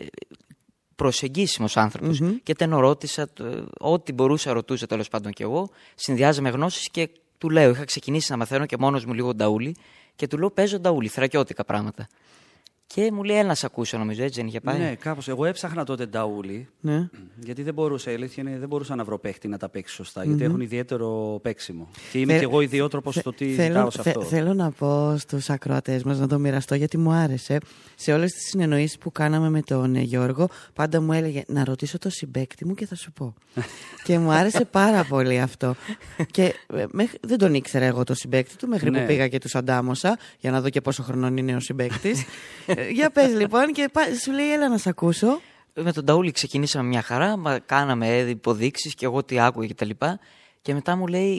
προσεγγίσιμος άνθρωπος. Και τον ρώτησα, ό,τι μπορούσα ρωτούσα τέλος πάντων κι εγώ. Συνδυάζαμε γνώσεις και του λέω: είχα ξεκινήσει να μαθαίνω και μόνος μου λίγο νταούλι. Και του λέω: παίζω νταούλι, θρακιώτικα πράγματα. Και μου λέει: ένα σ' ακούσω, νομίζω, έτσι δεν είχε πάει? Ναι, κάπως. Εγώ έψαχνα τότε νταούλι. Ναι. Γιατί δεν μπορούσα να βρω παίχτη να τα παίξει σωστά. Γιατί έχουν ιδιαίτερο παίξιμο. Και είμαι κι εγώ ιδιότροπος στο τι ζητάω σε αυτό. Θέλω να πω στους ακροατές μας, να το μοιραστώ, γιατί μου άρεσε. Σε όλες τις συνεννοήσεις που κάναμε με τον Γιώργο, πάντα μου έλεγε να ρωτήσω το συμπαίκτη μου και θα σου πω. Και μου άρεσε πάρα πολύ αυτό. Και δεν τον ήξερα εγώ το συμπαίκτη του, μέχρι που πήγα και του αντάμωσα για να δω και πόσο χρονών είναι ο συμπαίκτης. Για πες λοιπόν, και σου λέει: έλα να σ' ακούσω. Με τον Ταούλη ξεκινήσαμε μια χαρά, κάναμε υποδείξεις και εγώ τι άκουγα κτλ. Και μετά μου λέει: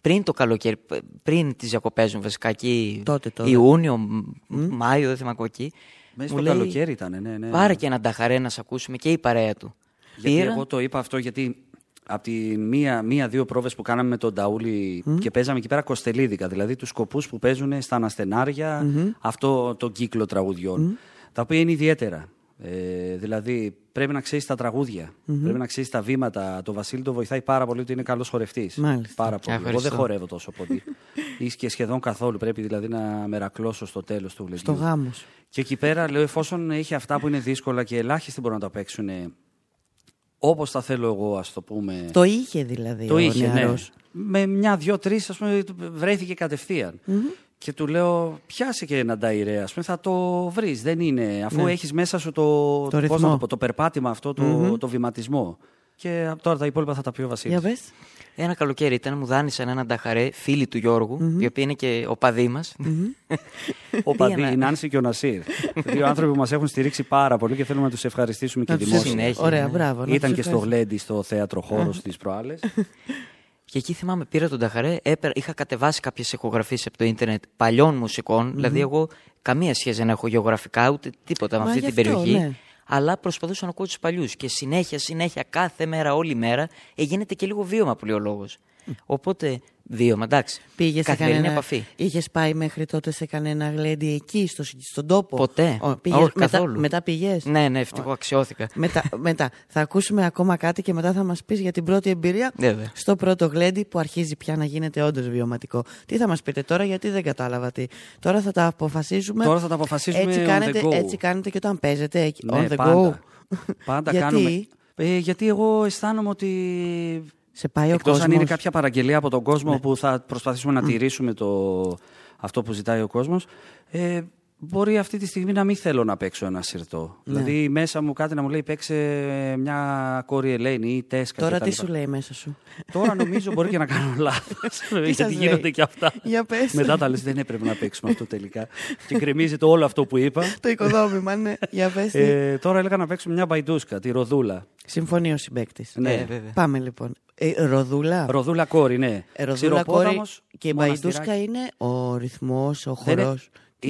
πριν το καλοκαίρι, πριν τις διακοπές μου βασικά εκεί, Τότε. Ιούνιο, Μάιο, δεν θυμάμαι εκεί. Μέσα Μου στο λέει, καλοκαίρι ήταν, ναι. πάρε και έναν Νταχαρέ να σε ακούσουμε και η παρέα του. Γιατί εγώ το είπα αυτό γιατί από τη μία-δύο πρόβες που κάναμε με τον Νταούλη και παίζαμε εκεί πέρα κοστελίδικα, δηλαδή τους σκοπούς που παίζουν στα αναστενάρια, αυτό το κύκλο τραγουδιών, τα οποία είναι ιδιαίτερα. Δηλαδή πρέπει να ξέρεις τα τραγούδια, πρέπει να ξέρεις τα βήματα. Το Βασίλη το βοηθάει πάρα πολύ ότι είναι καλός χορευτής. Πάρα πολύ. Εγώ δεν χορεύω τόσο πολύ. Ή και σχεδόν καθόλου. Πρέπει δηλαδή να μερακλώσω στο τέλος του γλεντιού. Στο γάμος. Και εκεί πέρα λέω, εφόσον έχει αυτά που είναι δύσκολα και ελάχιστοι μπορούν να τα παίξουν όπως τα θέλω εγώ, ας το πούμε. Το είχε δηλαδή. Το είχε, νεαρός. Με μια, δύο, τρεις, ας πούμε, βρέθηκε κατευθείαν. Και του λέω, πιάσε και ένα νταϊρέ, ας πούμε, θα το βρεις. Δεν είναι, αφού έχεις μέσα σου το περπάτημα αυτό, το βηματισμό. Και τώρα τα υπόλοιπα θα τα πει ο Βασίλης. Για πες. Ένα καλοκαίρι μου δάνεισαν έναν Νταχαρέ, φίλοι του Γιώργου, οι οποίοι είναι και οπαδοί μας. Οπαδοί, η Νάνση και ο Νασίρ. Δύο άνθρωποι που μας έχουν στηρίξει πάρα πολύ και θέλουμε να τους ευχαριστήσουμε και δημόσια. Ωραία, μπράβο. Ήταν και στο Γλέντι, στο θέατρο Χώρος τις προάλλες. Και εκεί θυμάμαι, πήρα τον Νταχαρέ, είχα κατεβάσει κάποιες ηχογραφίες από το ίντερνετ παλιών μουσικών. Δηλαδή, εγώ καμία σχέση δεν έχω γεωγραφικά ούτε τίποτα με αυτή την περιοχή. Ναι. Αλλά προσπαθούσα να ακούω τους παλιούς. Και συνέχεια, κάθε μέρα, όλη μέρα, γίνεται και λίγο βίωμα που λέει ο λόγος. Οπότε, βίωμα, εντάξει. Πήγες καθημερινή επαφή. Είχες πάει μέχρι τότε σε κανένα γλέντι εκεί, στον τόπο? Ποτέ. Μετά πήγες? Ναι, ευτυχώς αξιώθηκα. Μετά. Θα ακούσουμε ακόμα κάτι και μετά θα μας πεις για την πρώτη εμπειρία στο πρώτο γλέντι που αρχίζει πια να γίνεται όντως βιωματικό. Τι θα μας πείτε τώρα, γιατί δεν κατάλαβα τι. Τώρα θα τα αποφασίζουμε. Έτσι κάνετε και όταν παίζετε on the go. Πάντα κάνουμε. Γιατί εγώ αισθάνομαι ότι. Σε πάει ο εκτός κόσμος. Αν είναι κάποια παραγγελία από τον κόσμο που θα προσπαθήσουμε να τηρήσουμε αυτό που ζητάει ο κόσμος, μπορεί αυτή τη στιγμή να μην θέλω να παίξω ένα σιρτό. Δηλαδή μέσα μου κάτι να μου λέει παίξε μια κόρη Ελένη ή Τέσκα. Τώρα τι σου λέει μέσα σου? Τώρα νομίζω μπορεί και να κάνω λάθος. Γιατί γίνονται και αυτά. Για πες. Μετά τα λες δεν έπρεπε να παίξουμε αυτό τελικά. Και γκρεμίζεται όλο αυτό που είπα. Το οικοδόμημα, ναι. Για πες. Τώρα έλεγα να παίξουμε μια μπαϊντούσκα, τη Ροδούλα. Συμφωνεί ο συμπαίκτης. Ναι, πάμε λοιπόν. Ροδούλα. Ροδούλα κόρη, ναι. Ροδούλα κόρη και η μπαϊντούσκα είναι ο ρυθμός, ο χορός.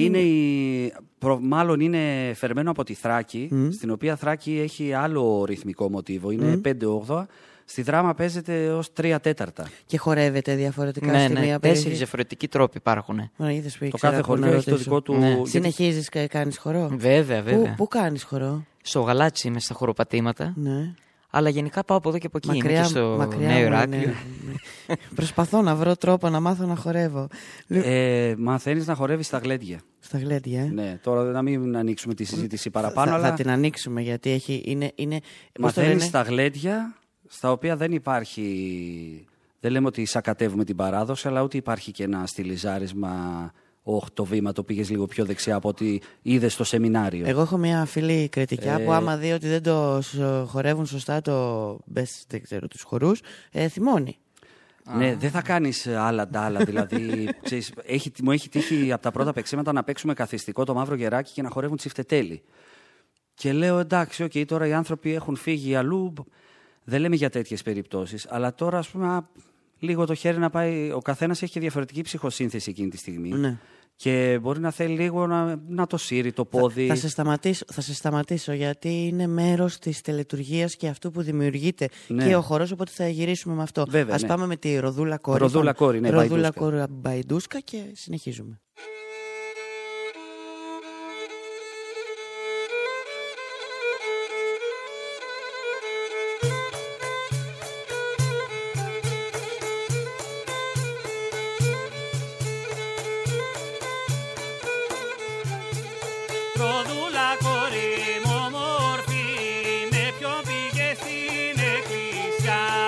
Μάλλον είναι φερμένο από τη Θράκη, στην οποία Θράκη έχει άλλο ρυθμικό μοτίβο. Είναι 5/8. Στη δράμα παίζεται ως 3/4. Και χορεύεται διαφορετικά στη μία περιοχή. 4 διαφορετικοί τρόποι υπάρχουν. Το κάθε χωριό έχει το δικό του. Ναι. Συνεχίζεις και κάνεις χορό? Βέβαια. Πού κάνεις χορό? Στο Γαλάτσι είμαι στα χοροπατήματα. Ναι. Αλλά γενικά πάω από εδώ και από εκεί. Μακριά, είμαι και στο μακριά, Νέο Ηράκλειο. Ναι. Προσπαθώ να βρω τρόπο να μάθω να χορεύω. Μαθαίνεις να χορεύεις στα γλέντια. Στα γλέντια, Ναι, τώρα να μην ανοίξουμε τη συζήτηση παραπάνω. Θα την ανοίξουμε γιατί είναι μαθαίνεις στα γλέντια, στα οποία δεν υπάρχει. Δεν λέμε ότι σακατεύουμε την παράδοση, αλλά ότι υπάρχει και ένα στιλιζάρισμα. Το βήμα το πήγες λίγο πιο δεξιά από ό,τι είδες στο σεμινάριο. Εγώ έχω μια φίλη κριτικιά που άμα δει ότι δεν το χορεύουν σωστά δεν ξέρω, τους χορούς, θυμώνει. Ναι, δεν θα κάνεις άλλα ντάλα. Δηλαδή, ξέρεις, μου έχει τύχει από τα πρώτα παίξήματα να παίξουμε καθιστικό το Μαύρο Γεράκι και να χορεύουν τσιφτετέλη. Και λέω εντάξει, τώρα οι άνθρωποι έχουν φύγει αλλού. Δεν λέμε για τέτοιες περιπτώσεις. Αλλά τώρα, ας πούμε, λίγο το χέρι να πάει. Ο καθένας έχει και διαφορετική ψυχοσύνθεση εκείνη τη στιγμή. Ναι. Και μπορεί να θέλει λίγο να το σύρει το πόδι. Θα σε σταματήσω γιατί είναι μέρος της τελετουργίας και αυτού που δημιουργείται και ο χορός, οπότε θα γυρίσουμε με αυτό. Ας πάμε με τη Ροδούλα κόρη. Ροδούλα κόρη, ναι, Ροδούλα κόρη μπαϊντούσκα και συνεχίζουμε.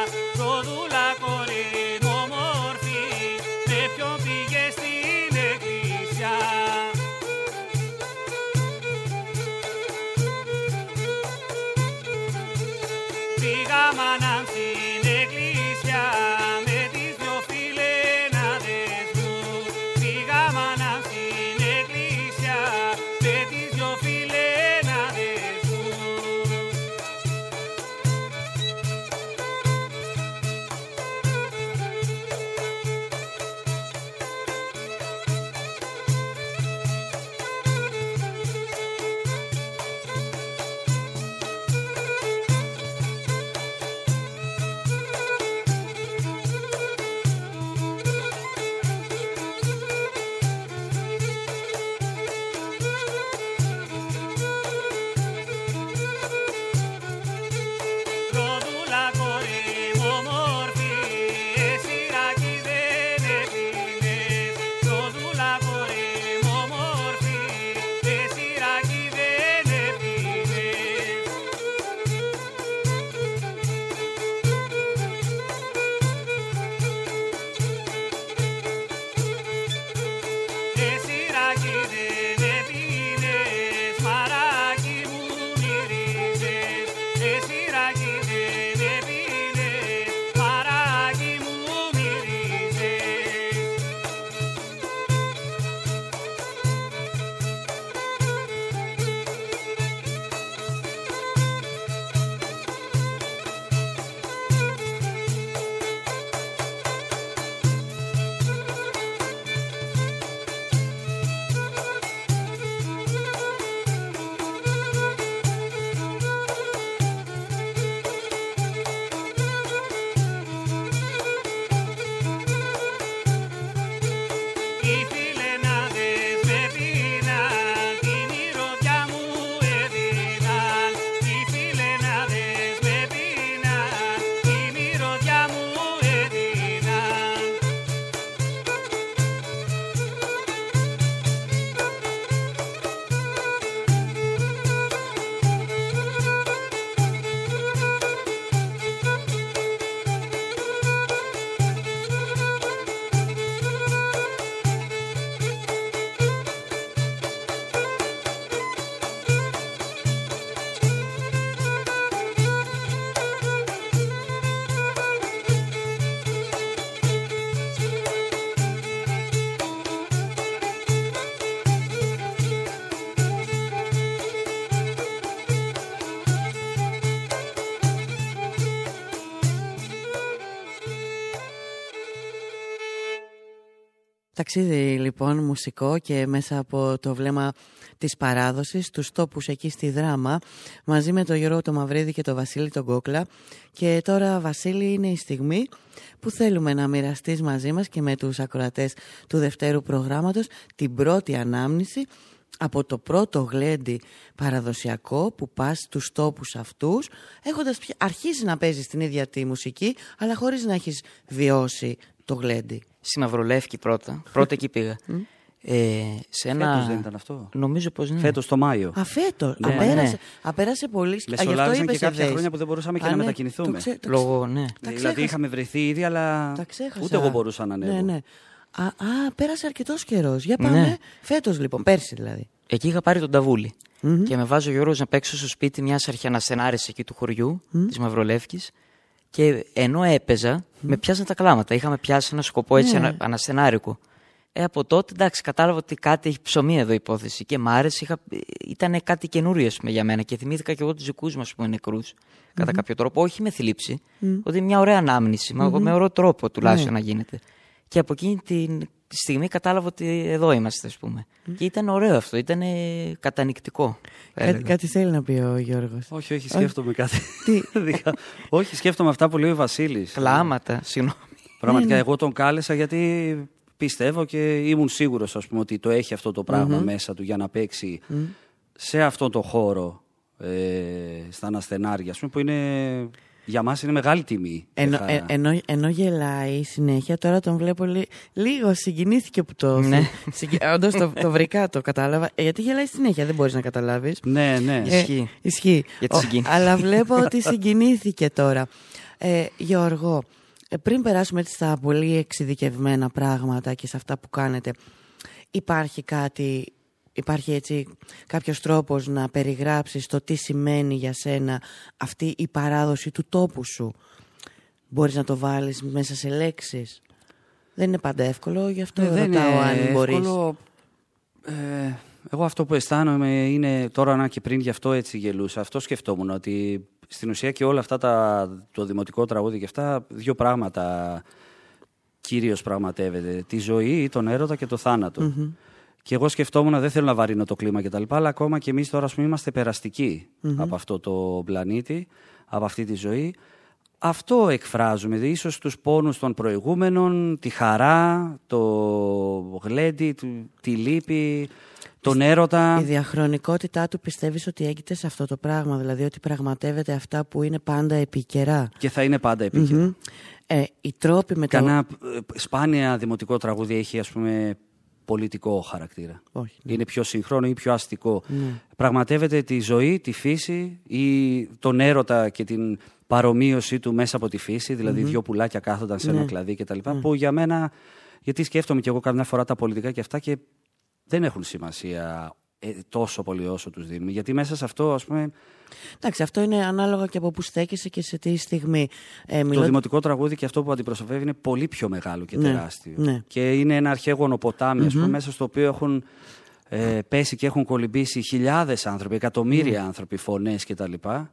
Ροδούλα κόρη μου όμορφη, με ποιον πήγες στην εκκλησία. Ταξίδι λοιπόν μουσικό και μέσα από το βλέμμα της παράδοσης, τους τόπους εκεί στη Δράμα, μαζί με τον Γιώργο τον Μαυρίδη και τον Βασίλη τον Κόκλα. Και τώρα, Βασίλη, είναι η στιγμή που θέλουμε να μοιραστείς μαζί μας και με τους ακροατές του δευτέρου προγράμματος την πρώτη ανάμνηση από το πρώτο γλέντι παραδοσιακό που πας στους τόπους αυτούς, έχοντας αρχίσει να παίζεις την ίδια τη μουσική, αλλά χωρίς να έχεις βιώσει το γλέντι. Στη Μαυρολεύκη πρώτα εκεί πήγα. Φέτος δεν ήταν αυτό? Νομίζω πως ναι. Φέτος το Μάιο. Φέτος. Ναι. Απέρασε πολύ. Μεσολάβησαν και κάποια χρόνια που δεν μπορούσαμε και να μετακινηθούμε. Ναι. Δηλαδή είχαμε βρεθεί ήδη, αλλά ούτε εγώ μπορούσα να ανέβω. Ναι. Πέρασε αρκετός καιρός. Για πάμε φέτος λοιπόν, πέρσι δηλαδή. Εκεί είχα πάρει τον ταβούλι και με βάζει ο Γιώργος να παίξω στο σπίτι μιας αρχιαναστενάρης εκεί του χωριού, της Μαυρολεύκης. Και ενώ έπαιζα, με πιάσαν τα κλάματα. Είχαμε πιάσει ένα σκοπό έτσι αναστενάρικο. Από τότε, εντάξει, κατάλαβα ότι κάτι έχει ψωμί εδώ η υπόθεση και μ' άρεσε. Ήταν κάτι καινούριο για μένα και θυμήθηκα και εγώ τους δικούς μας που είναι νεκρούς. Κατά κάποιο τρόπο, όχι με θλίψη, ότι μια ωραία ανάμνηση, με ωραίο τρόπο τουλάχιστον να γίνεται. Και από εκείνη τη στιγμή κατάλαβα ότι εδώ είμαστε, ας πούμε. Και ήταν ωραίο αυτό, ήταν κατανυκτικό. Κάτι θέλει να πει ο Γιώργος. Όχι, σκέφτομαι κάτι. Όχι, σκέφτομαι αυτά που λέει ο Βασίλης. Κλάματα, συγγνώμη. Πραγματικά, εγώ τον κάλεσα γιατί πιστεύω και ήμουν σίγουρος, ας πούμε, ότι το έχει αυτό το πράγμα μέσα του για να παίξει σε αυτόν τον χώρο, στα αναστενάρια, ας πούμε, που είναι... Για μας είναι μεγάλη τιμή. Ενώ γελάει συνέχεια, τώρα τον βλέπω λίγο συγκινήθηκε που το... Όντως το βρήκα, το κατάλαβα. Γιατί γελάει συνέχεια, δεν μπορείς να καταλάβεις. Ναι. Ισχύει. Αλλά βλέπω ότι συγκινήθηκε τώρα. Γιώργο, πριν περάσουμε έτσι στα πολύ εξειδικευμένα πράγματα και σε αυτά που κάνετε, υπάρχει έτσι κάποιος τρόπος να περιγράψεις το τι σημαίνει για σένα αυτή η παράδοση του τόπου σου? Μπορείς να το βάλεις μέσα σε λέξεις? Δεν είναι πάντα εύκολο, γι' αυτό ρωτάω αν μπορείς. Εύκολο. Εγώ αυτό που αισθάνομαι είναι τώρα, και πριν γι' αυτό έτσι γελούσα, αυτό σκεφτόμουν, ότι στην ουσία και όλα αυτά το δημοτικό τραγούδι και αυτά, δύο πράγματα κυρίως πραγματεύεται. Τη ζωή, τον έρωτα και το θάνατο. Και εγώ σκεφτόμουν, δεν θέλω να βαρύνω το κλίμα κτλ. Αλλά ακόμα και εμείς τώρα, ας πούμε, είμαστε περαστικοί από αυτό το πλανήτη, από αυτή τη ζωή. Αυτό εκφράζουμε, δηλαδή, ίσως τους πόνους των προηγούμενων, τη χαρά, το γλέντι, τη λύπη, τον έρωτα. Η διαχρονικότητά του πιστεύεις ότι έγκυται σε αυτό το πράγμα, δηλαδή ότι πραγματεύεται αυτά που είναι πάντα επίκαιρα? Και θα είναι πάντα επίκαιρα. Οι τρόποι με σπάνια δημοτικό τραγούδι έχει, ας πούμε, πολιτικό χαρακτήρα. Όχι, είναι πιο σύγχρονο ή πιο αστικό. Πραγματεύεται τη ζωή, τη φύση ή τον έρωτα και την παρομοίωσή του μέσα από τη φύση, δηλαδή δύο πουλάκια κάθονταν σε ένα κλαδί κτλ. Που για μένα, γιατί σκέφτομαι κι εγώ καμιά φορά τα πολιτικά και αυτά και δεν έχουν σημασία τόσο πολύ όσο τους δίνουμε. Γιατί μέσα σε αυτό, ας πούμε... Εντάξει, αυτό είναι ανάλογα και από που στέκεσαι και σε τι στιγμή. Το δημοτικό τραγούδι και αυτό που αντιπροσωπεύει είναι πολύ πιο μεγάλο και τεράστιο. Ναι. Και είναι ένα αρχαίγωνο ποτάμι, ας πούμε, μέσα στο οποίο έχουν πέσει και έχουν κολυμπήσει χιλιάδες άνθρωποι, εκατομμύρια άνθρωποι, φωνές κτλ.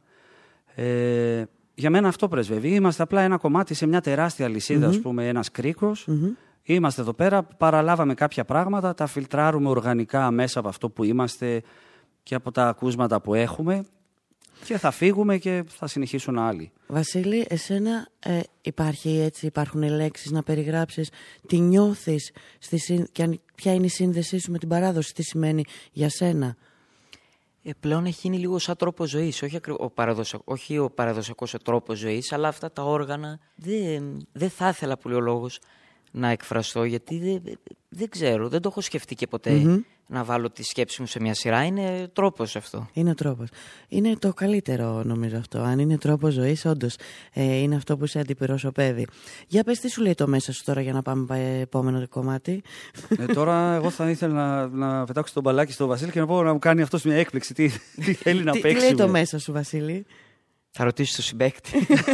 Για μένα αυτό πρεσβεύει. Είμαστε απλά ένα κομμάτι σε μια τεράστια λυσίδα, ας πούμε, ένας κρίκος. Είμαστε εδώ πέρα, παραλάβαμε κάποια πράγματα, τα φιλτράρουμε οργανικά μέσα από αυτό που είμαστε και από τα ακούσματα που έχουμε και θα φύγουμε και θα συνεχίσουν άλλοι. Βασίλη, εσένα υπάρχουν λέξεις να περιγράψεις τι νιώθεις και ποια είναι η σύνδεσή σου με την παράδοση, τι σημαίνει για σένα? Πλέον έχει γίνει λίγο σαν τρόπο ζωής, όχι ο παραδοσιακός τρόπος ζωής, αλλά αυτά τα όργανα δεν θα ήθελα πολύ ο λόγος να εκφραστώ, γιατί δεν ξέρω, δεν το έχω σκεφτεί και ποτέ να βάλω τη σκέψη μου σε μια σειρά. Είναι τρόπος αυτό. Είναι τρόπος. Είναι το καλύτερο, νομίζω, αυτό. Αν είναι τρόπος ζωής, όντως είναι αυτό που σε αντιπροσωπεύει. Για πες τι σου λέει το μέσα σου τώρα για να πάμε επόμενο κομμάτι. Τώρα εγώ θα ήθελα να πετάξω τον μπαλάκι στο Βασίλη και να πω να μου κάνει αυτός μια έκπληξη. Τι θέλει να παίξει. Τι λέει το μέσα σου, Βασίλη? Θα ρωτήσω τον συμπαίκτη.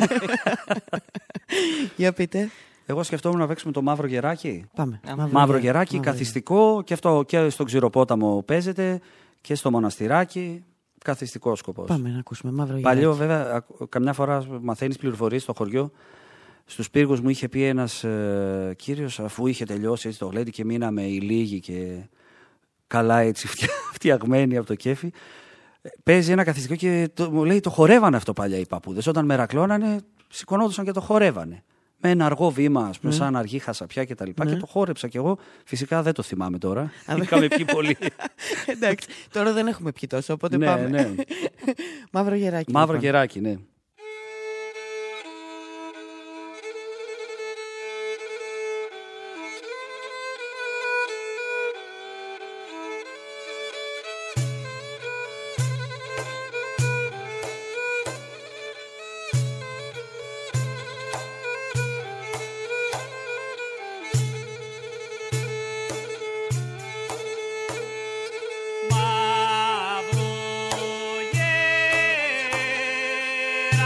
Για πείτε. Εγώ σκεφτόμουν να παίξουμε το Μαύρο Γεράκι. Πάμε. Μαύρο Γεράκι, καθιστικό, και αυτό και στον Ξηροπόταμο παίζεται και στο Μοναστηράκι. Καθιστικό σκοπός. Πάμε να ακούσουμε Μαύρο Γεράκι. Παλιό, βέβαια, καμιά φορά μαθαίνεις πληροφορίες στο χωριό. Στους Πύργους μου είχε πει ένας κύριος, αφού είχε τελειώσει έτσι το γλέντι και μείναμε οι λίγοι και καλά έτσι φτιαγμένοι από το κέφι, παίζει ένα καθιστικό και μου λέει το χορεύανε αυτό παλιά οι παππούδες. Όταν μερακλώνανε, σηκωνόντουσαν και το χορεύανε. Με ένα αργό βήμα, ας πούμε, σαν αργή χασαπιά και τα λοιπά. Και το χόρεψα κι εγώ. Φυσικά δεν το θυμάμαι τώρα. Είχαμε πιει πολύ. Εντάξει, τώρα δεν έχουμε πιει τόσο, οπότε Ναι, πάμε. ναι. Μαύρο γεράκι. Μαύρο λοιπόν. γεράκι, ναι. Μαύρο γεράκι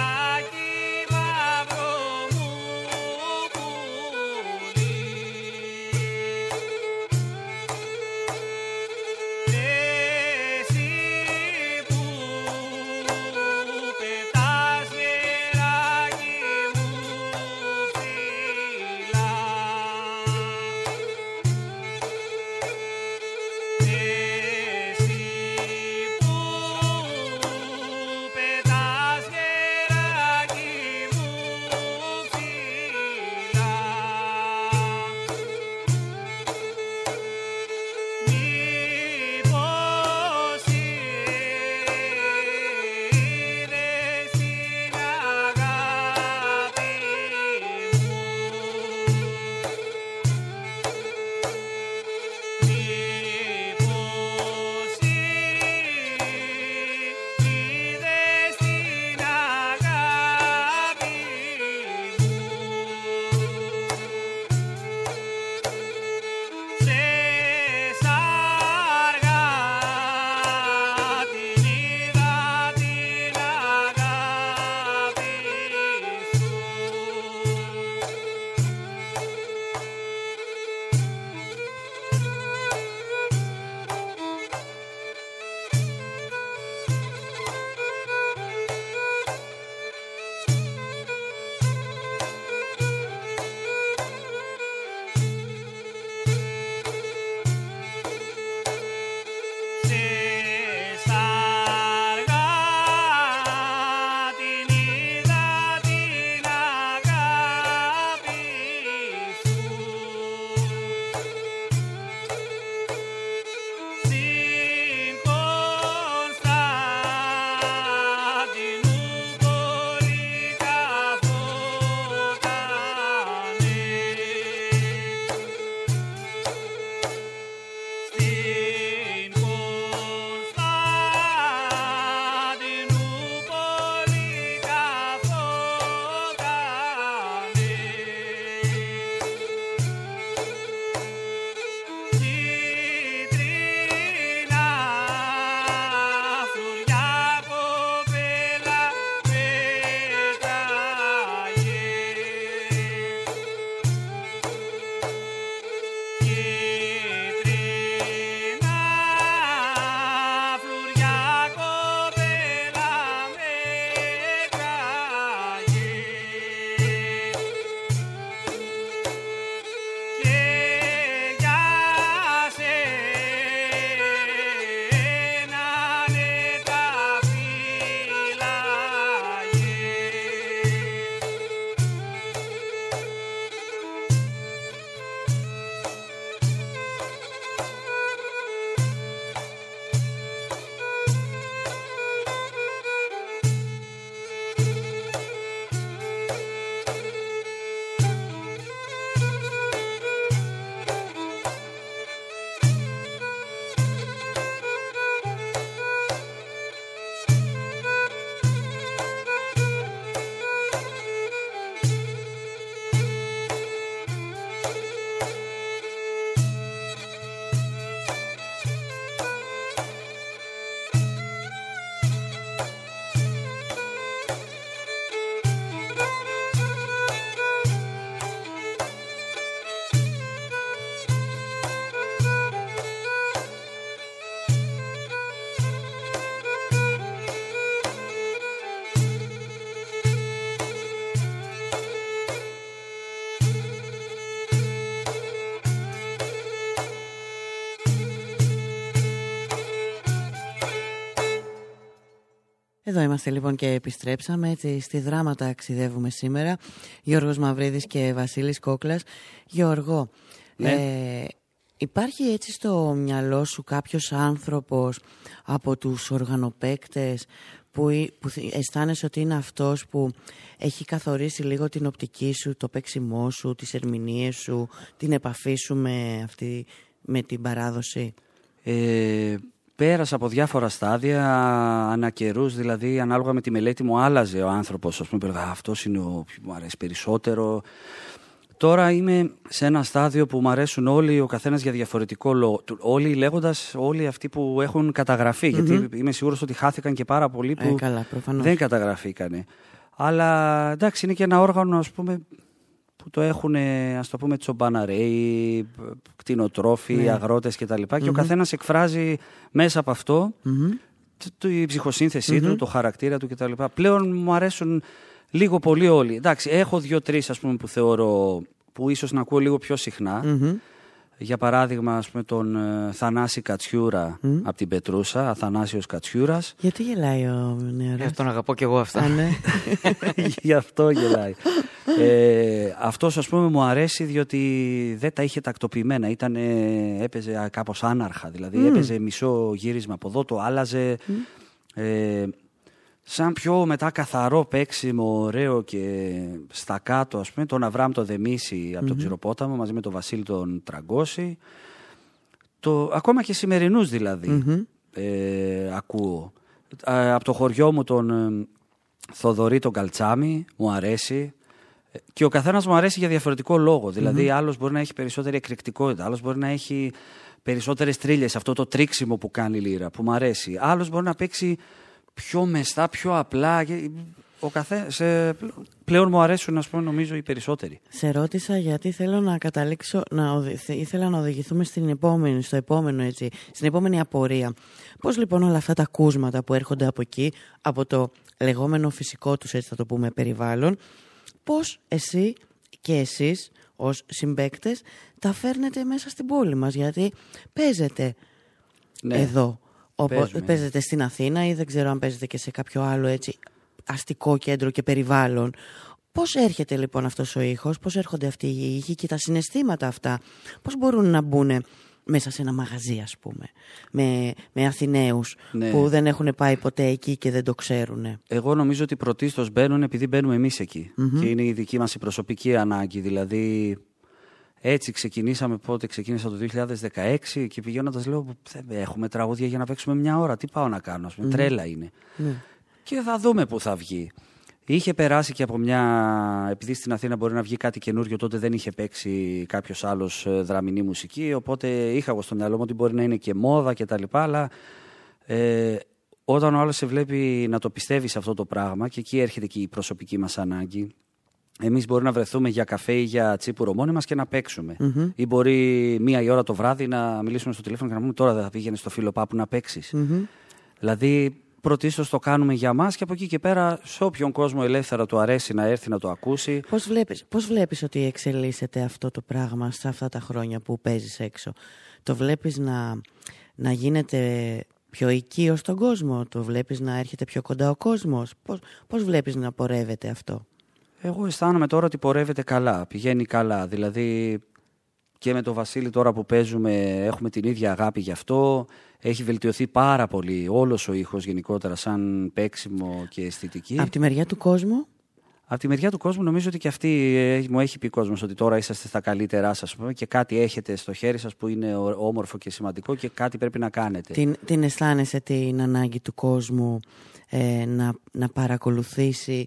Εδώ είμαστε λοιπόν και επιστρέψαμε, έτσι στη δράματα ταξιδεύουμε σήμερα. Γιώργος Μαυρίδης και Βασίλης Κόκλας. Γιώργο, υπάρχει έτσι στο μυαλό σου κάποιος άνθρωπος από τους οργανοπαίκτες που αισθάνεσαι ότι είναι αυτός που έχει καθορίσει λίγο την οπτική σου, το παίξιμό σου, τις ερμηνείες σου, την επαφή σου με την παράδοση? Πέρασα από διάφορα στάδια, ανά καιρούς, δηλαδή ανάλογα με τη μελέτη μου άλλαζε ο άνθρωπος. Ας πούμε, αυτός είναι ο που μου αρέσει περισσότερο. Τώρα είμαι σε ένα στάδιο που μου αρέσουν όλοι, ο καθένας για διαφορετικό λόγο. Όλοι λέγοντας, όλοι αυτοί που έχουν καταγραφεί. Γιατί είμαι σίγουρος ότι χάθηκαν και πάρα πολλοί που δεν καταγραφήκανε. Αλλά εντάξει, είναι και ένα όργανο, ας πούμε, που το έχουν, ας το πούμε, τσομπαναρέοι, κτηνοτρόφοι, αγρότες κτλ. Και ο καθένας εκφράζει μέσα από αυτό η ψυχοσύνθεσή του, το χαρακτήρα του κτλ. Πλέον μου αρέσουν λίγο πολύ όλοι. Εντάξει, έχω 2-3, ας πούμε, που θεωρώ, που ίσως να ακούω λίγο πιο συχνά. Για παράδειγμα, ας πούμε, τον Θανάση Κατσιούρα από την Πετρούσα, Αθανάσιος Κατσιούρας. Γιατί γελάει ο νεαρός? Τον αγαπώ κι εγώ αυτά. Ναι. Γι' αυτό γελάει. Αυτός, ας πούμε, μου αρέσει διότι δεν τα είχε τακτοποιημένα. Έπαιζε κάπως άναρχα, δηλαδή έπαιζε μισό γύρισμα από εδώ, το άλλαζε. Σαν πιο μετά καθαρό παίξιμο, ωραίο και στακάτο, ας πούμε, τον Αβραάμ το Δεμίση από τον Ξηροπόταμο μαζί με τον Βασίλη τον Τραγκώση. Ακόμα και σημερινούς δηλαδή ακούω. Από το χωριό μου τον Θοδωρή τον Καλτσάμι μου αρέσει. Και ο καθένας μου αρέσει για διαφορετικό λόγο. Δηλαδή άλλος μπορεί να έχει περισσότερη εκρηκτικότητα, άλλος μπορεί να έχει περισσότερες τρίλιες, αυτό το τρίξιμο που κάνει η λύρα που μου αρέσει. Άλλος μπορεί να παίξει πιο μεστά, πιο απλά. Πλέον μου αρέσουν, ας πούμε, νομίζω οι περισσότεροι. Σε ρώτησα γιατί θέλω να καταλήξω, ήθελα να οδηγηθούμε στην επόμενη απορία. Πώς λοιπόν όλα αυτά τα ακούσματα που έρχονται από εκεί, από το λεγόμενο φυσικό τους, έτσι θα το πούμε, περιβάλλον, πώς εσύ και εσείς ως συμπαίκτες τα φέρνετε μέσα στην πόλη μας? Γιατί παίζετε εδώ. Παίζετε στην Αθήνα ή δεν ξέρω αν παίζετε και σε κάποιο άλλο έτσι αστικό κέντρο και περιβάλλον. Πώς έρχεται λοιπόν αυτός ο ήχος, πώς έρχονται αυτοί οι ήχοι και τα συναισθήματα αυτά, πώς μπορούν να μπουν μέσα σε ένα μαγαζί, ας πούμε, με Αθηναίους που δεν έχουν πάει ποτέ εκεί και δεν το ξέρουν? Εγώ νομίζω ότι πρωτίστως μπαίνουν επειδή μπαίνουμε εμείς εκεί και είναι η δική μας η προσωπική ανάγκη. Δηλαδή έτσι ξεκινήσαμε, πότε ξεκίνησα το 2016 και πηγαίνοντας λέω έχουμε τραγούδια για να παίξουμε μια ώρα, τι πάω να κάνω, ας πούμε, τρέλα είναι. Και θα δούμε πού θα βγει. Είχε περάσει και από επειδή στην Αθήνα μπορεί να βγει κάτι καινούριο, τότε δεν είχε παίξει κάποιος άλλος δραμινή μουσική, οπότε είχα εγώ στο μυαλό μου ότι μπορεί να είναι και μόδα και τα λοιπά, αλλά όταν ο άλλος σε βλέπει να το πιστεύει σε αυτό το πράγμα, και εκεί έρχεται και η προσωπική μας ανάγκη. Εμείς μπορεί να βρεθούμε για καφέ ή για τσίπουρο μόνοι μας και να παίξουμε. Ή μπορεί 1 η ώρα το βράδυ να μιλήσουμε στο τηλέφωνο και να πούμε τώρα δεν θα πήγαινε στο φίλο πάπου να παίξεις. Δηλαδή πρωτίστως το κάνουμε για μας και από εκεί και πέρα σε όποιον κόσμο ελεύθερα του αρέσει να έρθει να το ακούσει. Πώς βλέπεις ότι εξελίσσεται αυτό το πράγμα σε αυτά τα χρόνια που παίζεις έξω? Το βλέπεις να γίνεται πιο οικείο στον κόσμο? Το βλέπεις να έρχεται πιο κοντά ο κόσμος? Πώς βλέπεις να πορεύεται αυτό? Εγώ αισθάνομαι τώρα ότι πορεύεται καλά, πηγαίνει καλά. Δηλαδή και με τον Βασίλη τώρα που παίζουμε έχουμε την ίδια αγάπη γι' αυτό. Έχει βελτιωθεί πάρα πολύ όλος ο ήχος γενικότερα σαν παίξιμο και αισθητική. Από τη μεριά του κόσμου? Από τη μεριά του κόσμου νομίζω ότι και αυτή μου έχει πει ο κόσμος ότι τώρα είσαστε στα καλύτερά σας και κάτι έχετε στο χέρι σας που είναι όμορφο και σημαντικό και κάτι πρέπει να κάνετε. Την αισθάνεσαι την ανάγκη του κόσμου να παρακολουθήσει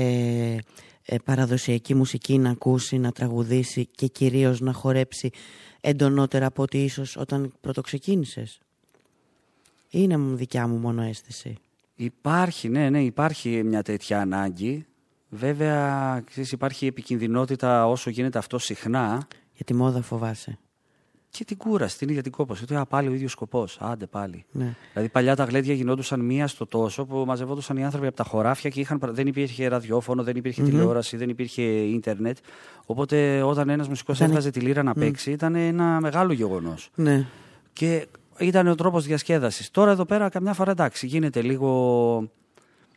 παραδοσιακή μουσική, να ακούσει, να τραγουδήσει και κυρίως να χορέψει εντονότερα από ότι ίσως όταν πρωτοξεκίνησες? Είναι δικιά μου μόνο αίσθηση? Υπάρχει, ναι, υπάρχει μια τέτοια ανάγκη. Βέβαια, υπάρχει επικινδυνότητα όσο γίνεται αυτό συχνά. Για τη μόδα φοβάσαι? Και την κούραση, την ίδια την κόπωση. Ότι πάλι ο ίδιος σκοπός. Άντε πάλι. Ναι. Δηλαδή, παλιά τα γλέντια γινόντουσαν μία στο τόσο που μαζευόντουσαν οι άνθρωποι από τα χωράφια και δεν υπήρχε ραδιόφωνο, δεν υπήρχε τηλεόραση, δεν υπήρχε ίντερνετ. Οπότε, όταν ένας μουσικός έβγαζε τη λύρα να παίξει, ήταν ένα μεγάλο γεγονός. Ναι. Και ήταν ο τρόπος διασκέδασης. Τώρα εδώ πέρα, καμιά φορά εντάξει, γίνεται λίγο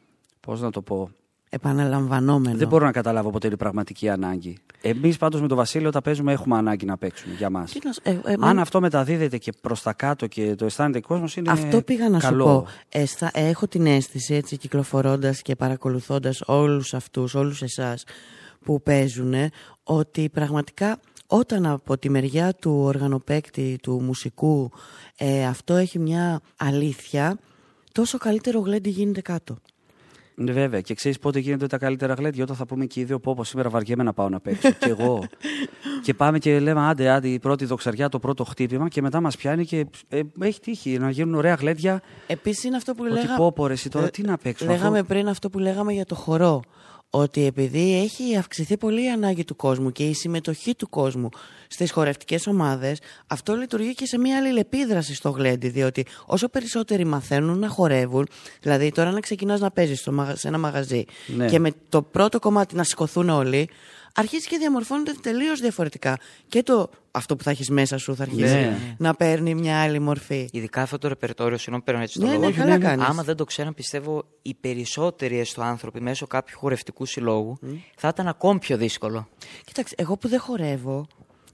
Πώς να το πω. Επαναλαμβανόμενο. Δεν μπορώ να καταλάβω ποτέ η πραγματική ανάγκη. Εμείς πάντως με τον Βασίλειο όταν παίζουμε έχουμε ανάγκη να παίξουμε για μας. Αν αυτό μεταδίδεται και προς τα κάτω και το αισθάνεται ο κόσμος είναι αυτό πήγα να καλό. σου πω. Έχω την αίσθηση έτσι κυκλοφορώντας και παρακολουθώντας όλους εσάς που παίζουν, ότι πραγματικά όταν από τη μεριά του οργανοπαίκτη, του μουσικού, αυτό έχει μια αλήθεια, τόσο καλύτερο γλέντι γίνεται κάτω. Ναι, βέβαια. Και ξέρεις πότε γίνονται τα καλύτερα γλέντια? Όταν θα πούμε και οι δύο πω σήμερα βαριέμαι να πάω να παίξω. Και εγώ. Και πάμε και λέμε άντε, η πρώτη δοξαριά, το πρώτο χτύπημα, και μετά μας πιάνει και έχει τύχει να γίνουν ωραία γλέντια. Επίσης είναι αυτό που τώρα τι να παίξω. Λέγαμε πριν αυτό που λέγαμε για το χορό. Ότι επειδή έχει αυξηθεί πολύ η ανάγκη του κόσμου και η συμμετοχή του κόσμου στις χορευτικές ομάδες, αυτό λειτουργεί και σε μια αλληλεπίδραση στο γλέντι. Διότι όσο περισσότεροι μαθαίνουν να χορεύουν, δηλαδή τώρα να ξεκινάς να παίζεις σε ένα μαγαζί, ναι, και με το πρώτο κομμάτι να σηκωθούν όλοι, αρχίζει και διαμορφώνεται τελείως διαφορετικά. Και αυτό που θα έχεις μέσα σου θα αρχίσει να παίρνει μια άλλη μορφή. Ειδικά αυτό το ρεπερτόριο, συγγνώμη, παίρνω έτσι το λόγο. Ναι, καλά κάνεις. Άμα δεν το ξέραν, πιστεύω οι περισσότεροι έστω άνθρωποι μέσω κάποιου χορευτικού συλλόγου θα ήταν ακόμη πιο δύσκολο. Κοίταξε, εγώ που δεν χορεύω,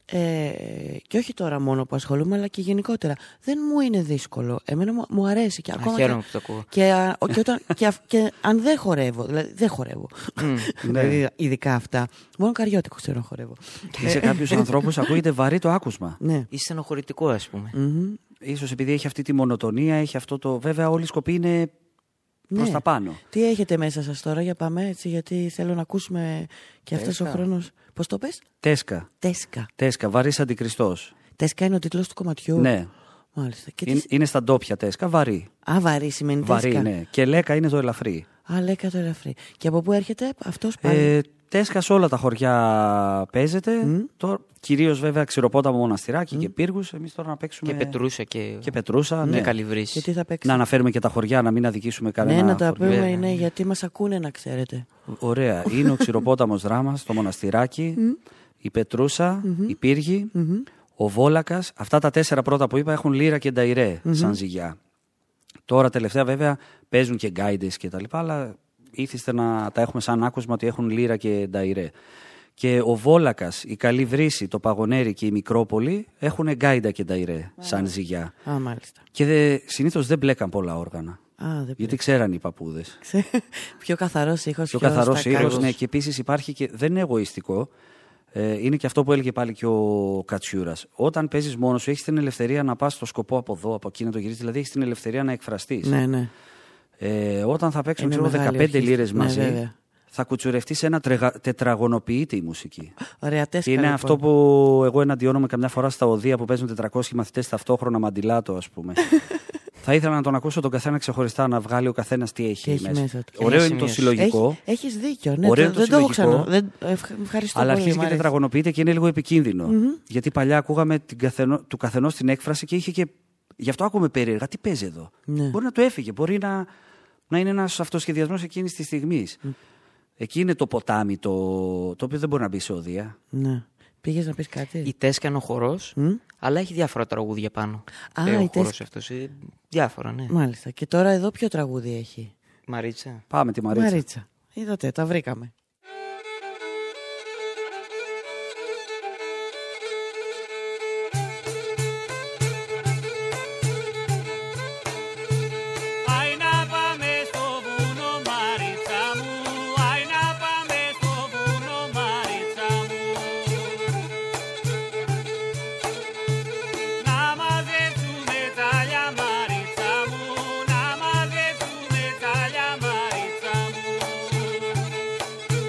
και όχι τώρα μόνο που ασχολούμαι, αλλά και γενικότερα, δεν μου είναι δύσκολο. Εμένα μου αρέσει. Και ακόμα χαίρομαι που το ακούω. Και αν δεν χορεύω, δηλαδή δεν χορεύω. Δηλαδή, ειδικά αυτά. Μόνο καριώτικο ξέρω να χορεύω. Και σε κάποιους ανθρώπους ακούγεται βαρύ το άκουσμα. Ναι. Ή στενοχωρητικό, ας πούμε. Ίσως επειδή έχει αυτή τη μονοτονία, έχει αυτό το. Βέβαια, όλη η σκοπή είναι προς τα πάνω. Τι έχετε μέσα σας τώρα, για πάμε έτσι, γιατί θέλω να ακούσουμε και αυτός ο χρόνος. Πώς το πες? Τέσκα, βαρύς αντικριστός. Τέσκα είναι ο τίτλος του κομματιού. Ναι. Μάλιστα. Είναι στα ντόπια τέσκα, βαρύ. Α, βαρύ σημαίνει βαρύ, τέσκα. Ναι. Και λέκα είναι το ελαφρύ. Α, λέκα το ελαφρύ. Και από πού έρχεται αυτός πάλι? Τέσκα σε όλα τα χωριά παίζεται. Κυρίως βέβαια Ξηροπόταμο, Μοναστηράκι και Πύργους. Εμείς τώρα να παίξουμε. Και Πετρούσα και Πετρούσα, ναι. Και Καλυβρύση. Και τι θα παίξει? Να αναφέρουμε και τα χωριά, να μην αδικήσουμε κανένα. Ναι, να τα πούμε, είναι γιατί μας ακούνε, να ξέρετε. Ωραία. Είναι ο Ξηροπόταμος Δράμας, το Μοναστηράκι, η Πετρούσα, η Πύργη, ο Βόλακας. Αυτά τα 4 πρώτα που είπα έχουν λύρα και νταϊρέ σαν ζυγιά. Τώρα τελευταία βέβαια παίζουν και γκάιντες και τα λοιπά, αλλά ήθιστε να τα έχουμε σαν άκουσμα ότι έχουν λύρα και νταϊρέ. Και ο Βόλακας, η Καλή Βρύση, το Παγωνέρι και η Μικρόπολη έχουν γκάιντα και νταϊρέ σαν ζυγιά. Α, μάλιστα. Και συνήθως δεν μπλέκαν πολλά όργανα. Γιατί ξέραν οι παππούδες. Πιο καθαρός ήχος. Πιο καθαρός ήχος, ναι. Και επίσης υπάρχει και. Δεν είναι εγωιστικό. Είναι και αυτό που έλεγε πάλι και ο Κατσιούρας. Όταν παίζεις μόνος σου, έχεις την ελευθερία να πας στο σκοπό από εδώ, από εκεί να το γυρίσεις. Δηλαδή έχεις την ελευθερία να εκφραστείς. Ναι, ναι. Όταν θα παίξουν 15 λίρες μαζί, θα κουτσουρευτεί σε ένα τετραγωνοποιείται η μουσική. Ωραία, τέσκα, είναι λοιπόν. Αυτό που εγώ εναντιώνομαι καμιά φορά στα οδεία που παίζουν 400 μαθητές ταυτόχρονα μαντιλάτο, ας πούμε. Θα ήθελα να τον ακούσω τον καθένα ξεχωριστά, να βγάλει ο καθένας τι έχει μέσα. Ωραίο είναι το συλλογικό. Έχεις δίκιο. Ναι, ωραίο δεν το έχω ξανά. Ευχαριστώ αλλά πολύ. αρχίζει και τετραγωνοποιείται και είναι λίγο επικίνδυνο. Γιατί παλιά ακούγαμε του καθενός την έκφραση και είχε και. Γι' αυτό άκουμε περίεργα. Τι παίζει εδώ. Ναι. Μπορεί να το έφυγε. Μπορεί να είναι ένας αυτοσχεδιασμός εκείνης της στιγμής. Εκεί είναι το ποτάμι το οποίο δεν μπορεί να μπει σε οδεία. Ναι. Πήγες να πεις κάτι? Η Τέσκα είναι ο χορός, αλλά έχει διάφορα τραγούδια πάνω. Α, ο χορός αυτός. Διάφορα, ναι. Μάλιστα. Και τώρα εδώ ποιο τραγούδι έχει? Μαρίτσα. Πάμε τη Μαρίτσα. Είδατε, τα βρήκαμε. Να μαζέψουμε τα λιαμάριτσα μου.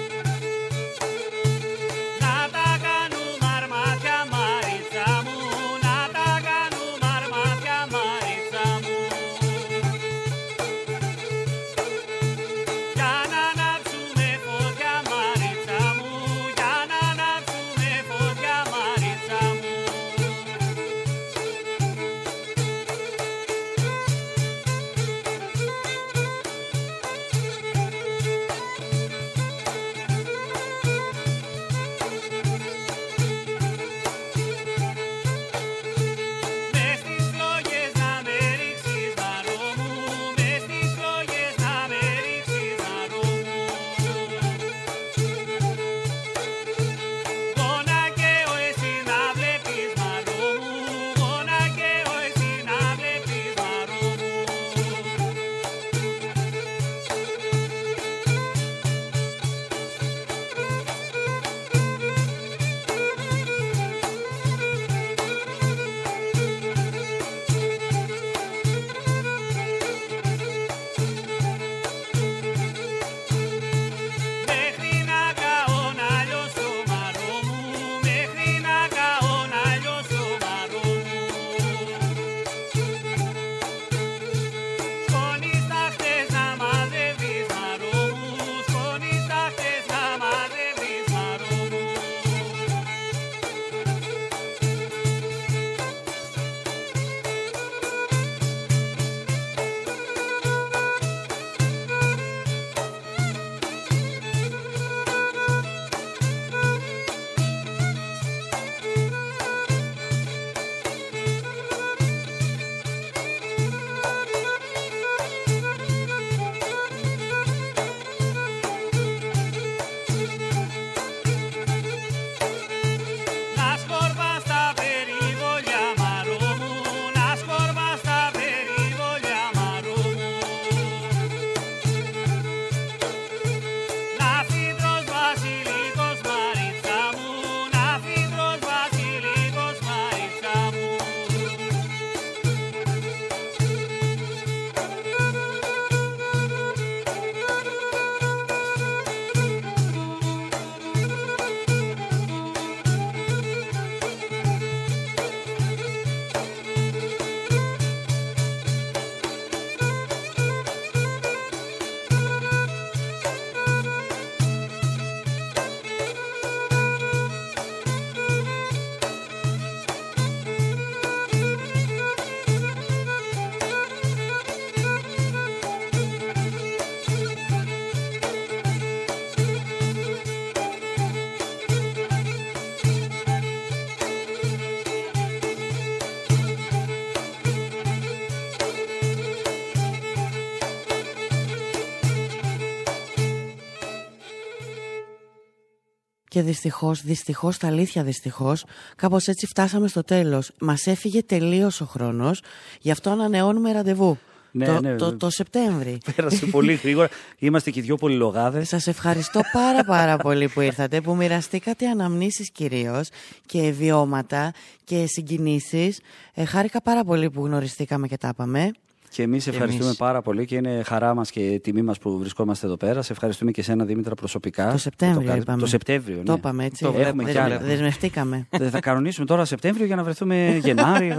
Και δυστυχώς, τα αλήθεια δυστυχώς, κάπως έτσι φτάσαμε στο τέλος. Μας έφυγε τελείως ο χρόνος, γι' αυτό ανανεώνουμε ραντεβού. Το Σεπτέμβρη. Πέρασε πολύ γρήγορα. Είμαστε και οι δυο πολυλογάδες. Σας ευχαριστώ πάρα πολύ που ήρθατε, που μοιραστήκατε αναμνήσεις κυρίως και βιώματα και συγκινήσεις. Χάρηκα πάρα πολύ που γνωριστήκαμε και τα είπαμε. Και εμείς ευχαριστούμε πάρα πολύ και είναι χαρά μας και τιμή μας που βρισκόμαστε εδώ πέρα. Σε ευχαριστούμε και εσένα, Δήμητρα, προσωπικά. Το Σεπτέμβριο είπαμε. Το Σεπτέμβριο, ναι. Το είπαμε έτσι. Δεσμευτήκαμε. Θα κανονίσουμε τώρα Σεπτέμβριο για να βρεθούμε Γενάρη,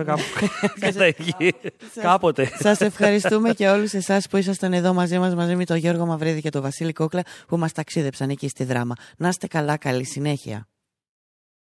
κάποτε. Σας ευχαριστούμε και όλους εσάς που ήσασταν εδώ μαζί μας, μαζί με τον Γιώργο Μαυρίδη και τον Βασίλη Κόκλα, που μας ταξίδεψαν εκεί στη Δράμα. Να είστε καλά, καλή συνέχεια.